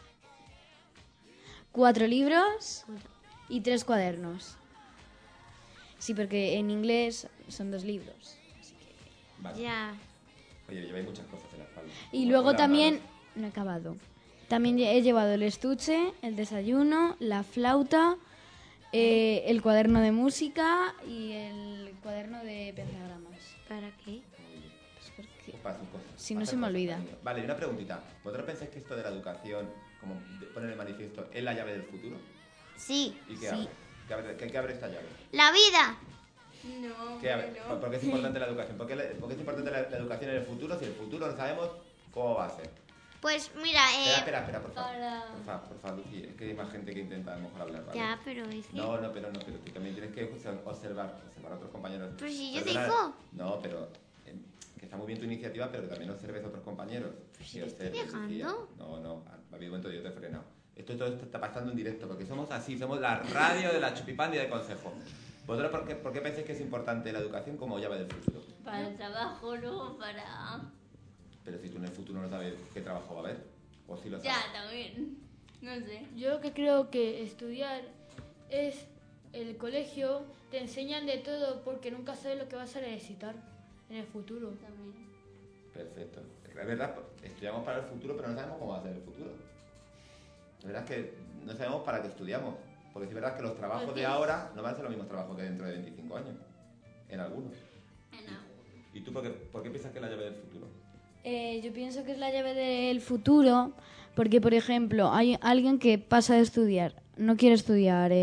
4 libros y 3 cuadernos. Sí, porque en inglés son 2 libros. Vale. Ya. Oye, lleváis muchas cosas en la espalda. Y Como luego con las también... manos. No he acabado. También he llevado el estuche, el desayuno, la flauta, el cuaderno de música y el cuaderno de pentagramas. ¿Para qué? Pues porque... Pues para sus cosas. Si no Para se me cosas, olvida. cariño. Vale, y una preguntita. ¿Vosotros pensáis que esto de la educación, como poner el manifiesto, es la llave del futuro? Sí. ¿Y qué abre? ¿Qué abre esta llave? La vida. No, ¿Qué abre? ¿Por qué es importante la educación? ¿Por qué es importante la educación en el futuro si el futuro no sabemos cómo va a ser? Pues mira, Espera, por favor. para- Por favor, Lucy, es que hay más gente que intenta a lo mejor hablar, ¿vale? ya, pero es que... No, pero tú también tienes que observar a otros compañeros. Pero si yo Perdona, digo. No, pero que está muy bien tu iniciativa, pero que también observes a otros compañeros. si Que te estoy observes, Lucía. dejando. No, ha habido un momento que yo te he frenado. Todo esto está pasando en directo, porque somos así, somos la radio de la chupipandi de consejo. ¿Vosotros por qué pensáis que es importante la educación como llave del futuro? Para el trabajo, luego para... Pero si tú en el futuro no sabes qué trabajo va a haber, o si lo sabes. Ya, también. No sé. Yo lo que creo que estudiar es el colegio, te enseñan de todo porque nunca sabes lo que vas a necesitar en el futuro. También. Perfecto. Es verdad, estudiamos para el futuro, pero no sabemos cómo va a ser el futuro. La verdad es que no sabemos para qué estudiamos. Porque es verdad que los trabajos de ahora no van a ser los mismos trabajos que dentro de 25 años. En algunos. En algo. ¿Y tú por qué piensas que es la llave del futuro? Yo pienso que es la llave del futuro porque, por ejemplo, hay alguien que pasa de estudiar, no quiere estudiar,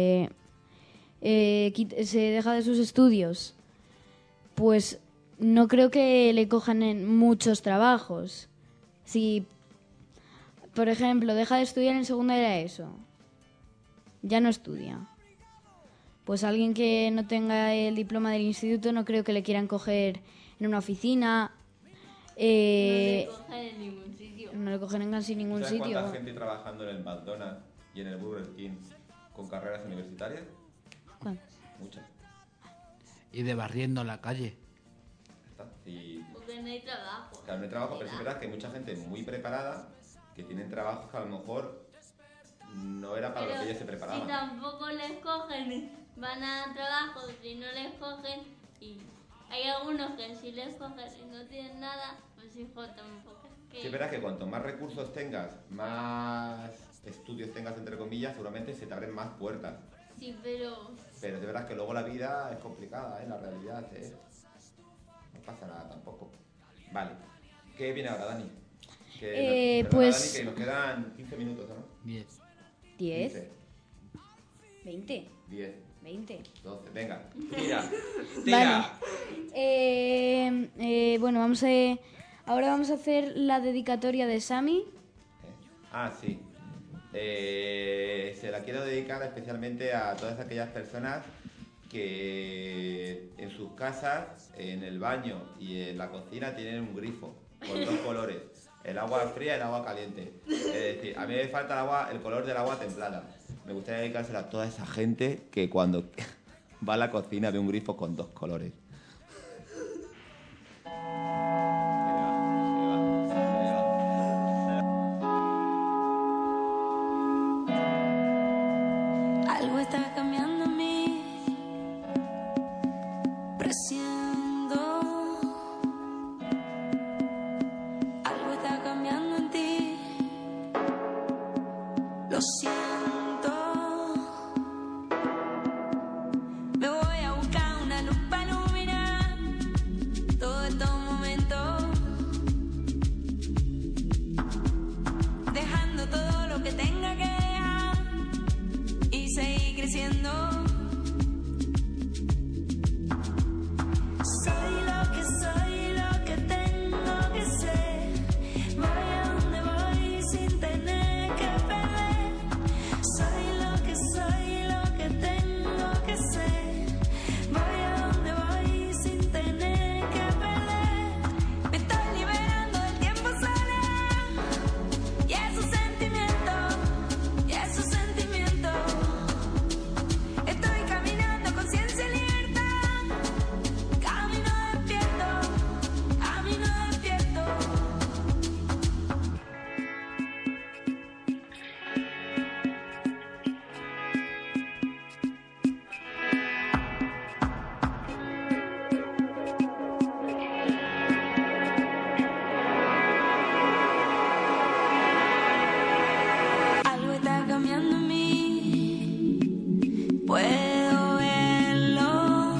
se deja de sus estudios, pues no creo que le cojan en muchos trabajos. Si, por ejemplo, deja de estudiar en segunda de ESO, ya no estudia. Pues alguien que no tenga el diploma del instituto no creo que le quieran coger en una oficina. No se cogen en ningún sitio. No le cogen en casi ningún ¿Sabes sitio. cuánta gente trabajando en el McDonald's y en el Burger King con carreras universitarias? ¿Cuántas? Muchas. Y de barriendo la calle. ¿Está? Y Porque no hay trabajo. claro, no hay trabajo, pero sí es verdad que hay mucha gente muy preparada que tienen trabajos que a lo mejor no era para lo que ellos se Si preparaban. tampoco les cogen, van a trabajo, si no les cogen, y hay algunos que si les cogen y no tienen nada, pues hijo tampoco. Sí, es verdad que cuanto más recursos tengas, más estudios tengas, entre comillas, seguramente se te abren más puertas. Sí, pero Pero de verdad que luego la vida es complicada, la realidad, no pasa nada tampoco. Vale. ¿Qué viene ahora, Dani? Perdona, pues- Dani, que nos quedan 15 minutos, ¿no? 10. 10, 15, 20, 10, 20. 12, venga. Tira. Bueno, ahora vamos a hacer la dedicatoria de Sami. Sí. Se la quiero dedicar especialmente a todas aquellas personas que en sus casas, en el baño y en la cocina tienen un grifo con 2 colores, el agua fría y el agua caliente. Es decir, a mí me falta el color del agua templada. Me gustaría dedicársela a toda esa gente que cuando va a la cocina ve un grifo con 2 colores. Algo está cambiando en mí, presiento. Algo está cambiando en ti, lo siento. Me voy a buscar una luz para iluminar todos estos momentos, dejando todo lo que tenga que dejar y seguir creciendo. Soy lo que tengo que ser. Voy a donde voy sin tener que perder. Soy lo que tengo que ser. Voy a donde voy sin tener que perder. Me estoy liberando del tiempo soledad y esos sentimientos, y esos sentimientos. Estoy caminando con ciencia y libertad. Camino despierto, camino despierto. Algo está cambiando en mí, puedo verlo.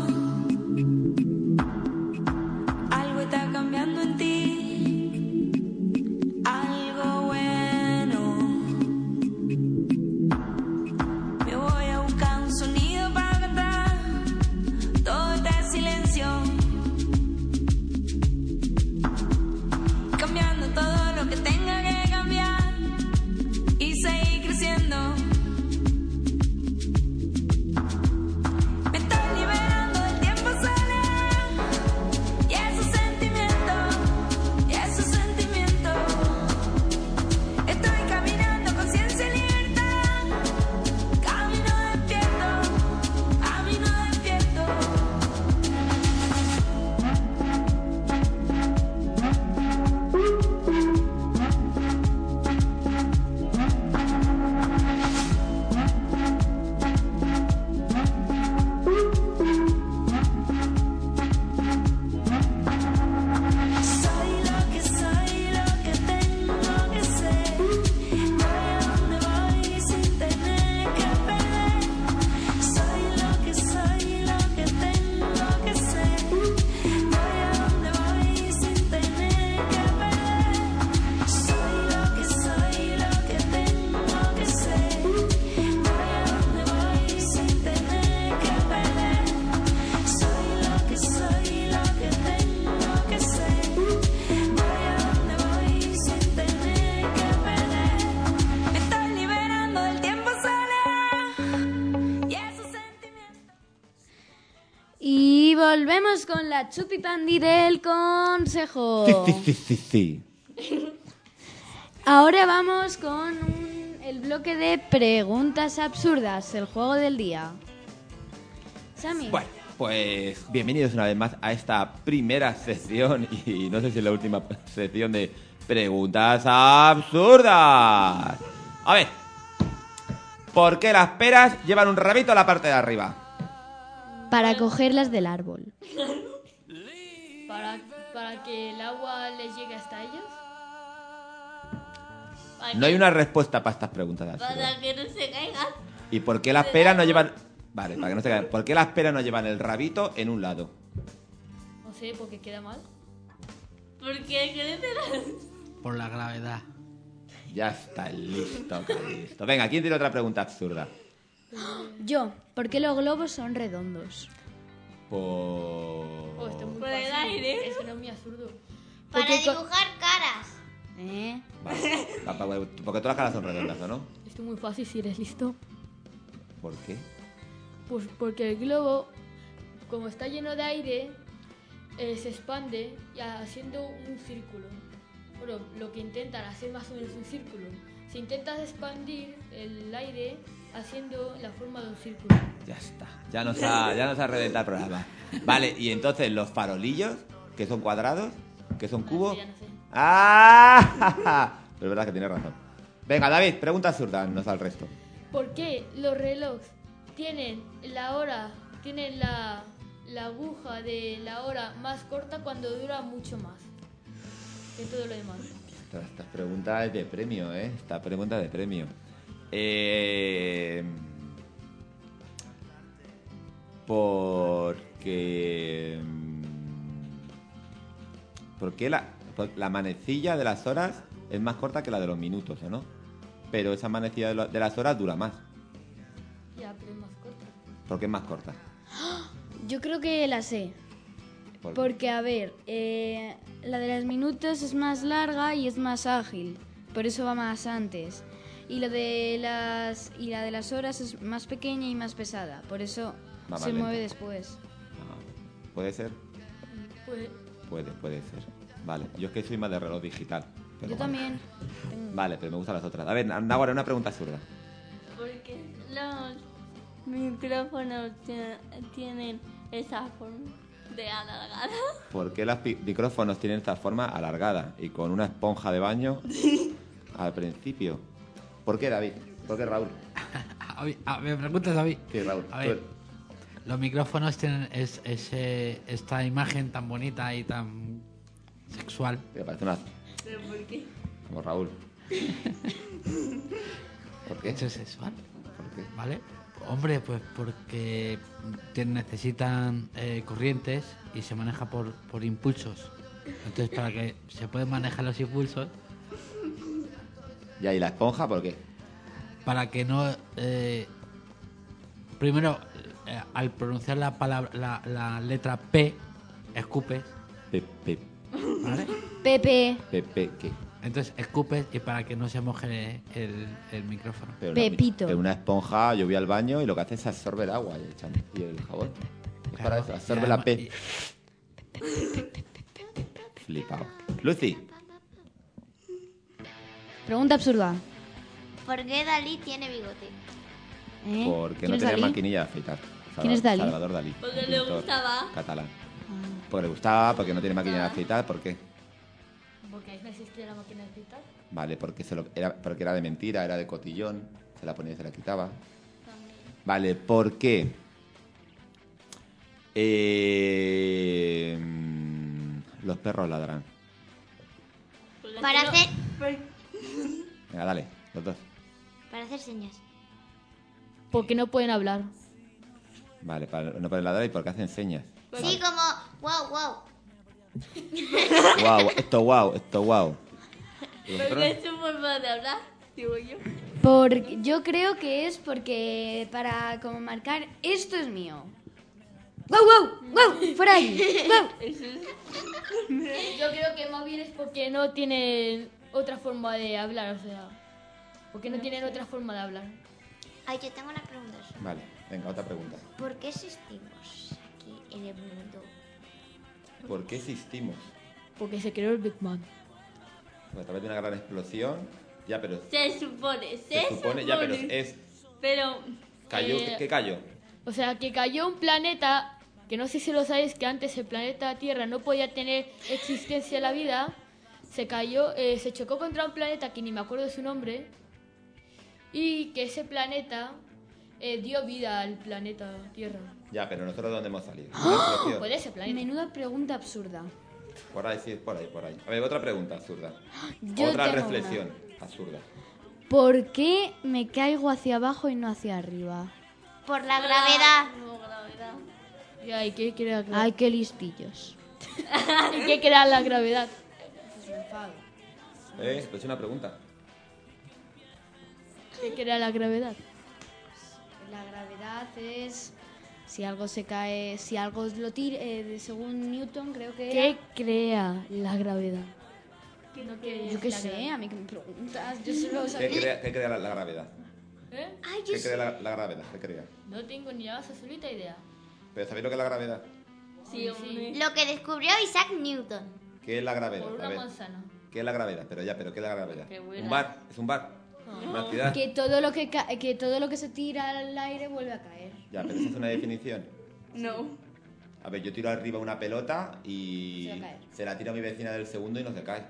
Algo está cambiando en ti, algo bueno. Me voy a buscar un sonido para cantar todo este silencio, cambiando todo lo que tenga que cambiar y seguir creciendo. Me estoy liberando del tiempo soledad y esos sentimientos, y esos sentimientos. Estoy caminando con ciencia y libertad. Camino despierto, camino despierto. Soy lo que tengo que ser. Voy a donde voy sin tener que perder. Soy lo que tengo que ser. Voy a donde voy sin tener que perder. Soy lo que tengo que ser. Voy a donde voy sin tener que perder. Soy lo que tengo que ser. Voy a donde voy sin tener que perder. Me estoy liberando del tiempo soledad y esos sentimientos. Y volvemos con la chupipandi del consejo. Sí. Ahora vamos con el bloque de preguntas absurdas, el juego del día. Sami, Bueno, pues bienvenidos una vez más a esta primera sección y no sé si es la última sección de preguntas absurdas. A ver, ¿Por qué las peras llevan un rabito a la parte de arriba? Para cogerlas del árbol. Para que el agua les llegue hasta ellos. No hay una respuesta para estas preguntas. Para que no se caigan. ¿Y por qué las peras no llevan... Vale, para que no se caigan. ¿Por qué las peras no llevan el rabito en un lado? No sé, porque queda mal. Porque crecerán. Por la gravedad. Ya está listo, listo. Venga, ¿quién tiene otra pregunta absurda? Yo, ¿por qué los globos son redondos? Oh, esto es muy Por el fácil. aire. Eso no es muy absurdo. Para Porque co- dibujar caras. Vale, porque todas las caras son redondas, ¿no? Esto es muy fácil si eres listo. ¿Por qué? Pues porque el globo, como está lleno de aire, se expande y haciendo un círculo. Bueno, lo que intentan hacer más o menos un círculo. Si intentas expandir el aire haciendo la forma de un círculo. Ya está. Ya nos ha reventado el programa. Vale, y entonces los farolillos, que son cuadrados, que son cubos. Ya no sé. ¡Ah! Pero es verdad que tienes razón. Venga, David, pregunta absurda, no al resto. ¿Por qué los relojes tienen la hora, tienen la aguja de la hora más corta cuando dura mucho más que todo lo demás? Esta pregunta es de premio, ¿eh? Esta pregunta es de premio. Porque... Porque la manecilla de las horas es más corta que la de los minutos, ¿o no? Pero esa manecilla de las horas dura más. Ya, pero es más corta. ¿Por qué es más corta? Yo creo que la sé. ¿Por qué? Porque, a ver, la de los minutos es más larga y es más ágil. Por eso va más antes. Y la de las horas es más pequeña y más pesada. Por eso Va más se mueve lenta. después. Ah, ¿puede ser? Pues, Puede ser. Vale, yo es que soy más de reloj digital. pero Yo bueno. también. Vale, pero me gustan las otras. A ver, ahora una pregunta absurda. Porque los micrófonos tienen esa forma de alargada. ¿Por qué los micrófonos tienen esta forma alargada y con una esponja de baño al principio? ¿Por qué, David? ¿Por qué, Raúl? ¿Me preguntas a mí? Sí, Raúl. A ver, los micrófonos tienen esta imagen tan bonita y tan sexual. Te parece una... ¿Pero por qué? Como Raúl. ¿Por qué? ¿Eso es sexual? ¿Por qué? ¿Vale? Hombre, pues porque necesitan corrientes y se maneja por impulsos. Entonces, para que se puedan manejar los impulsos, Ya, ¿y la esponja por qué? para que no... primero, al pronunciar la palabra, la letra P, escupes, ¿vale? Pepe. ¿Qué? Entonces escupes y para que no se moje el micrófono. Pero Pepito. Pero una esponja, yo voy al baño y lo que hace es absorber el agua y el jabón. Es para eso, absorbe Y la además- P. Flipado. Lucy, Pregunta absurda. ¿Por qué Dalí tiene bigote? porque ¿Quién no es tiene Dalí? maquinilla de afeitar. ¿Quién es Dalí? Salvador Dalí. Porque un le pintor gustaba. Catalán. Porque le gustaba, porque no tiene maquinilla de afeitar, ¿por qué? porque ahí no existía la máquina de pintar. Vale, porque porque era de mentira, era de cotillón, se la ponía y se la quitaba. Vale, ¿por qué? Los perros ladran. Porque Para no- hacer, Venga, dale, los dos. para hacer señas. Porque no pueden hablar. Vale, no para ladrar y porque hacen señas. Sí, como wow, wow. Wow, esto wow. ¿Y Porque vosotros? es su forma de hablar, digo yo. Yo creo que es porque para como marcar esto es mío. ¡Guau, guau! ¡Guau! ¡Fuera ahí! ¡Guau! Eso es. Yo creo que más bien es porque no tienen otra forma de hablar, o sea, porque no tienen otra forma de hablar. Ay, yo tengo una pregunta. Vale, venga, otra pregunta. ¿Por qué existimos aquí en el mundo? ¿Por qué existimos? Porque se creó el Big Bang. Pues a través de una gran explosión. Ya, pero Se supone. ya, pero es... Pero Cayó, Eh, ¿qué cayó? O sea, que cayó un planeta, que no sé si lo sabéis, que antes el planeta Tierra no podía tener existencia en la vida. Se cayó, se chocó contra un planeta que ni me acuerdo de su nombre. y que ese planeta dio vida al planeta Tierra. Ya, pero nosotros ¿dónde hemos salido? ¡Ah! Una explosión. Puede ser planeta. Menuda pregunta absurda. Por ahí, sí, por ahí. A ver, otra pregunta absurda. Yo Otra tengo reflexión absurda. ¿Por qué me caigo hacia abajo y no hacia arriba? Por la gravedad. No, gravedad. Ya, ¿y qué crea la gravedad? Ay, qué listillos. ¿Y qué crea la gravedad? Pues es una pregunta. ¿Qué crea la gravedad? La gravedad es si algo se cae, si algo lo tira, según Newton creo que ¿Qué era. crea la gravedad? No, ¿qué Yo es qué la sé, gravedad? a mí que me preguntas, yo solo ¿Qué sabía. crea la gravedad? ¿Eh? Ay, yo ¿Qué sé. crea la gravedad? ¿Qué crea? No tengo ni la más absoluta idea. ¿Pero sabéis lo que es la gravedad? Sí, hombre. Lo que descubrió Isaac Newton. ¿Qué es la gravedad? Por A una ver, manzana. ¿qué es la gravedad? Pero ¿qué es la gravedad? Que vuela. ¿Un bar? ¿Es un bar? ¿Una ciudad? Que todo lo que todo lo que se tira al aire vuelve a caer. Ya, pero esa es una definición. No. A ver, yo tiro arriba una pelota y Se va a caer. se la tira a mi vecina del segundo y no se cae.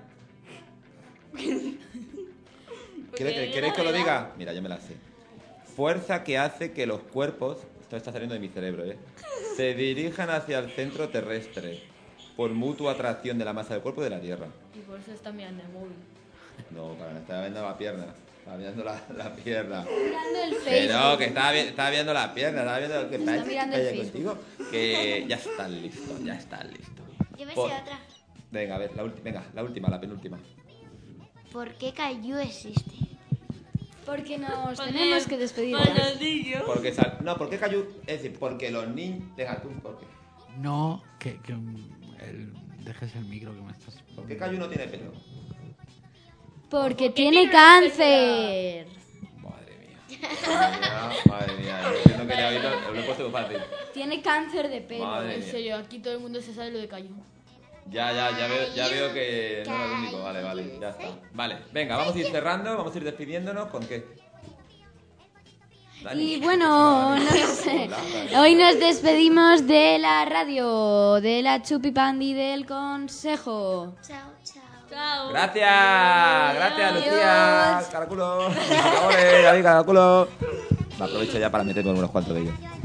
Porque ¿Queréis que lo diga? Mira, yo me la sé. Fuerza que hace que los cuerpos, esto está saliendo de mi cerebro, se dirijan hacia el centro terrestre por mutua atracción de la masa del cuerpo y de la Tierra. Y por eso está mirando el móvil. No, para nada, estaba viendo la pierna. Estaba viendo la pierna. Mirando el Que Facebook. no, que estaba viendo la pierna, estaba viendo lo que pasa mirando el contigo. Que ya estás listo, ya estás listo. Yo me Por- sé otra. Venga, a ver, la última, la penúltima. ¿Por qué Caillou existe? Porque nos Poner- tenemos que despedir. Para ya. los niños. Porque no, ¿por qué cayó? Es decir, porque los niños. Deja tú, ¿por qué? No, dejes el micro que me estás... ¿Por qué Caillou no tiene pelo? Porque tiene cáncer. Madre mía. Yo entiendo que ya lo he puesto muy fácil. Tiene cáncer de pelo. Madre En mía. serio, aquí todo el mundo se sabe lo de Cayo. Ya veo que no era el único. Vale, ya está. Vale, venga, vamos a ir cerrando, vamos a ir despidiéndonos con qué. Dani. Y bueno, no sé. Hola, Dani. Hoy nos despedimos de la radio, de la Chupipandi del consejo. Chao, chao. Chao. Gracias, Lucía. Caraculo. Ole, David, Caraculo. Me aprovecho ya para meterme unos cuantos de ellos.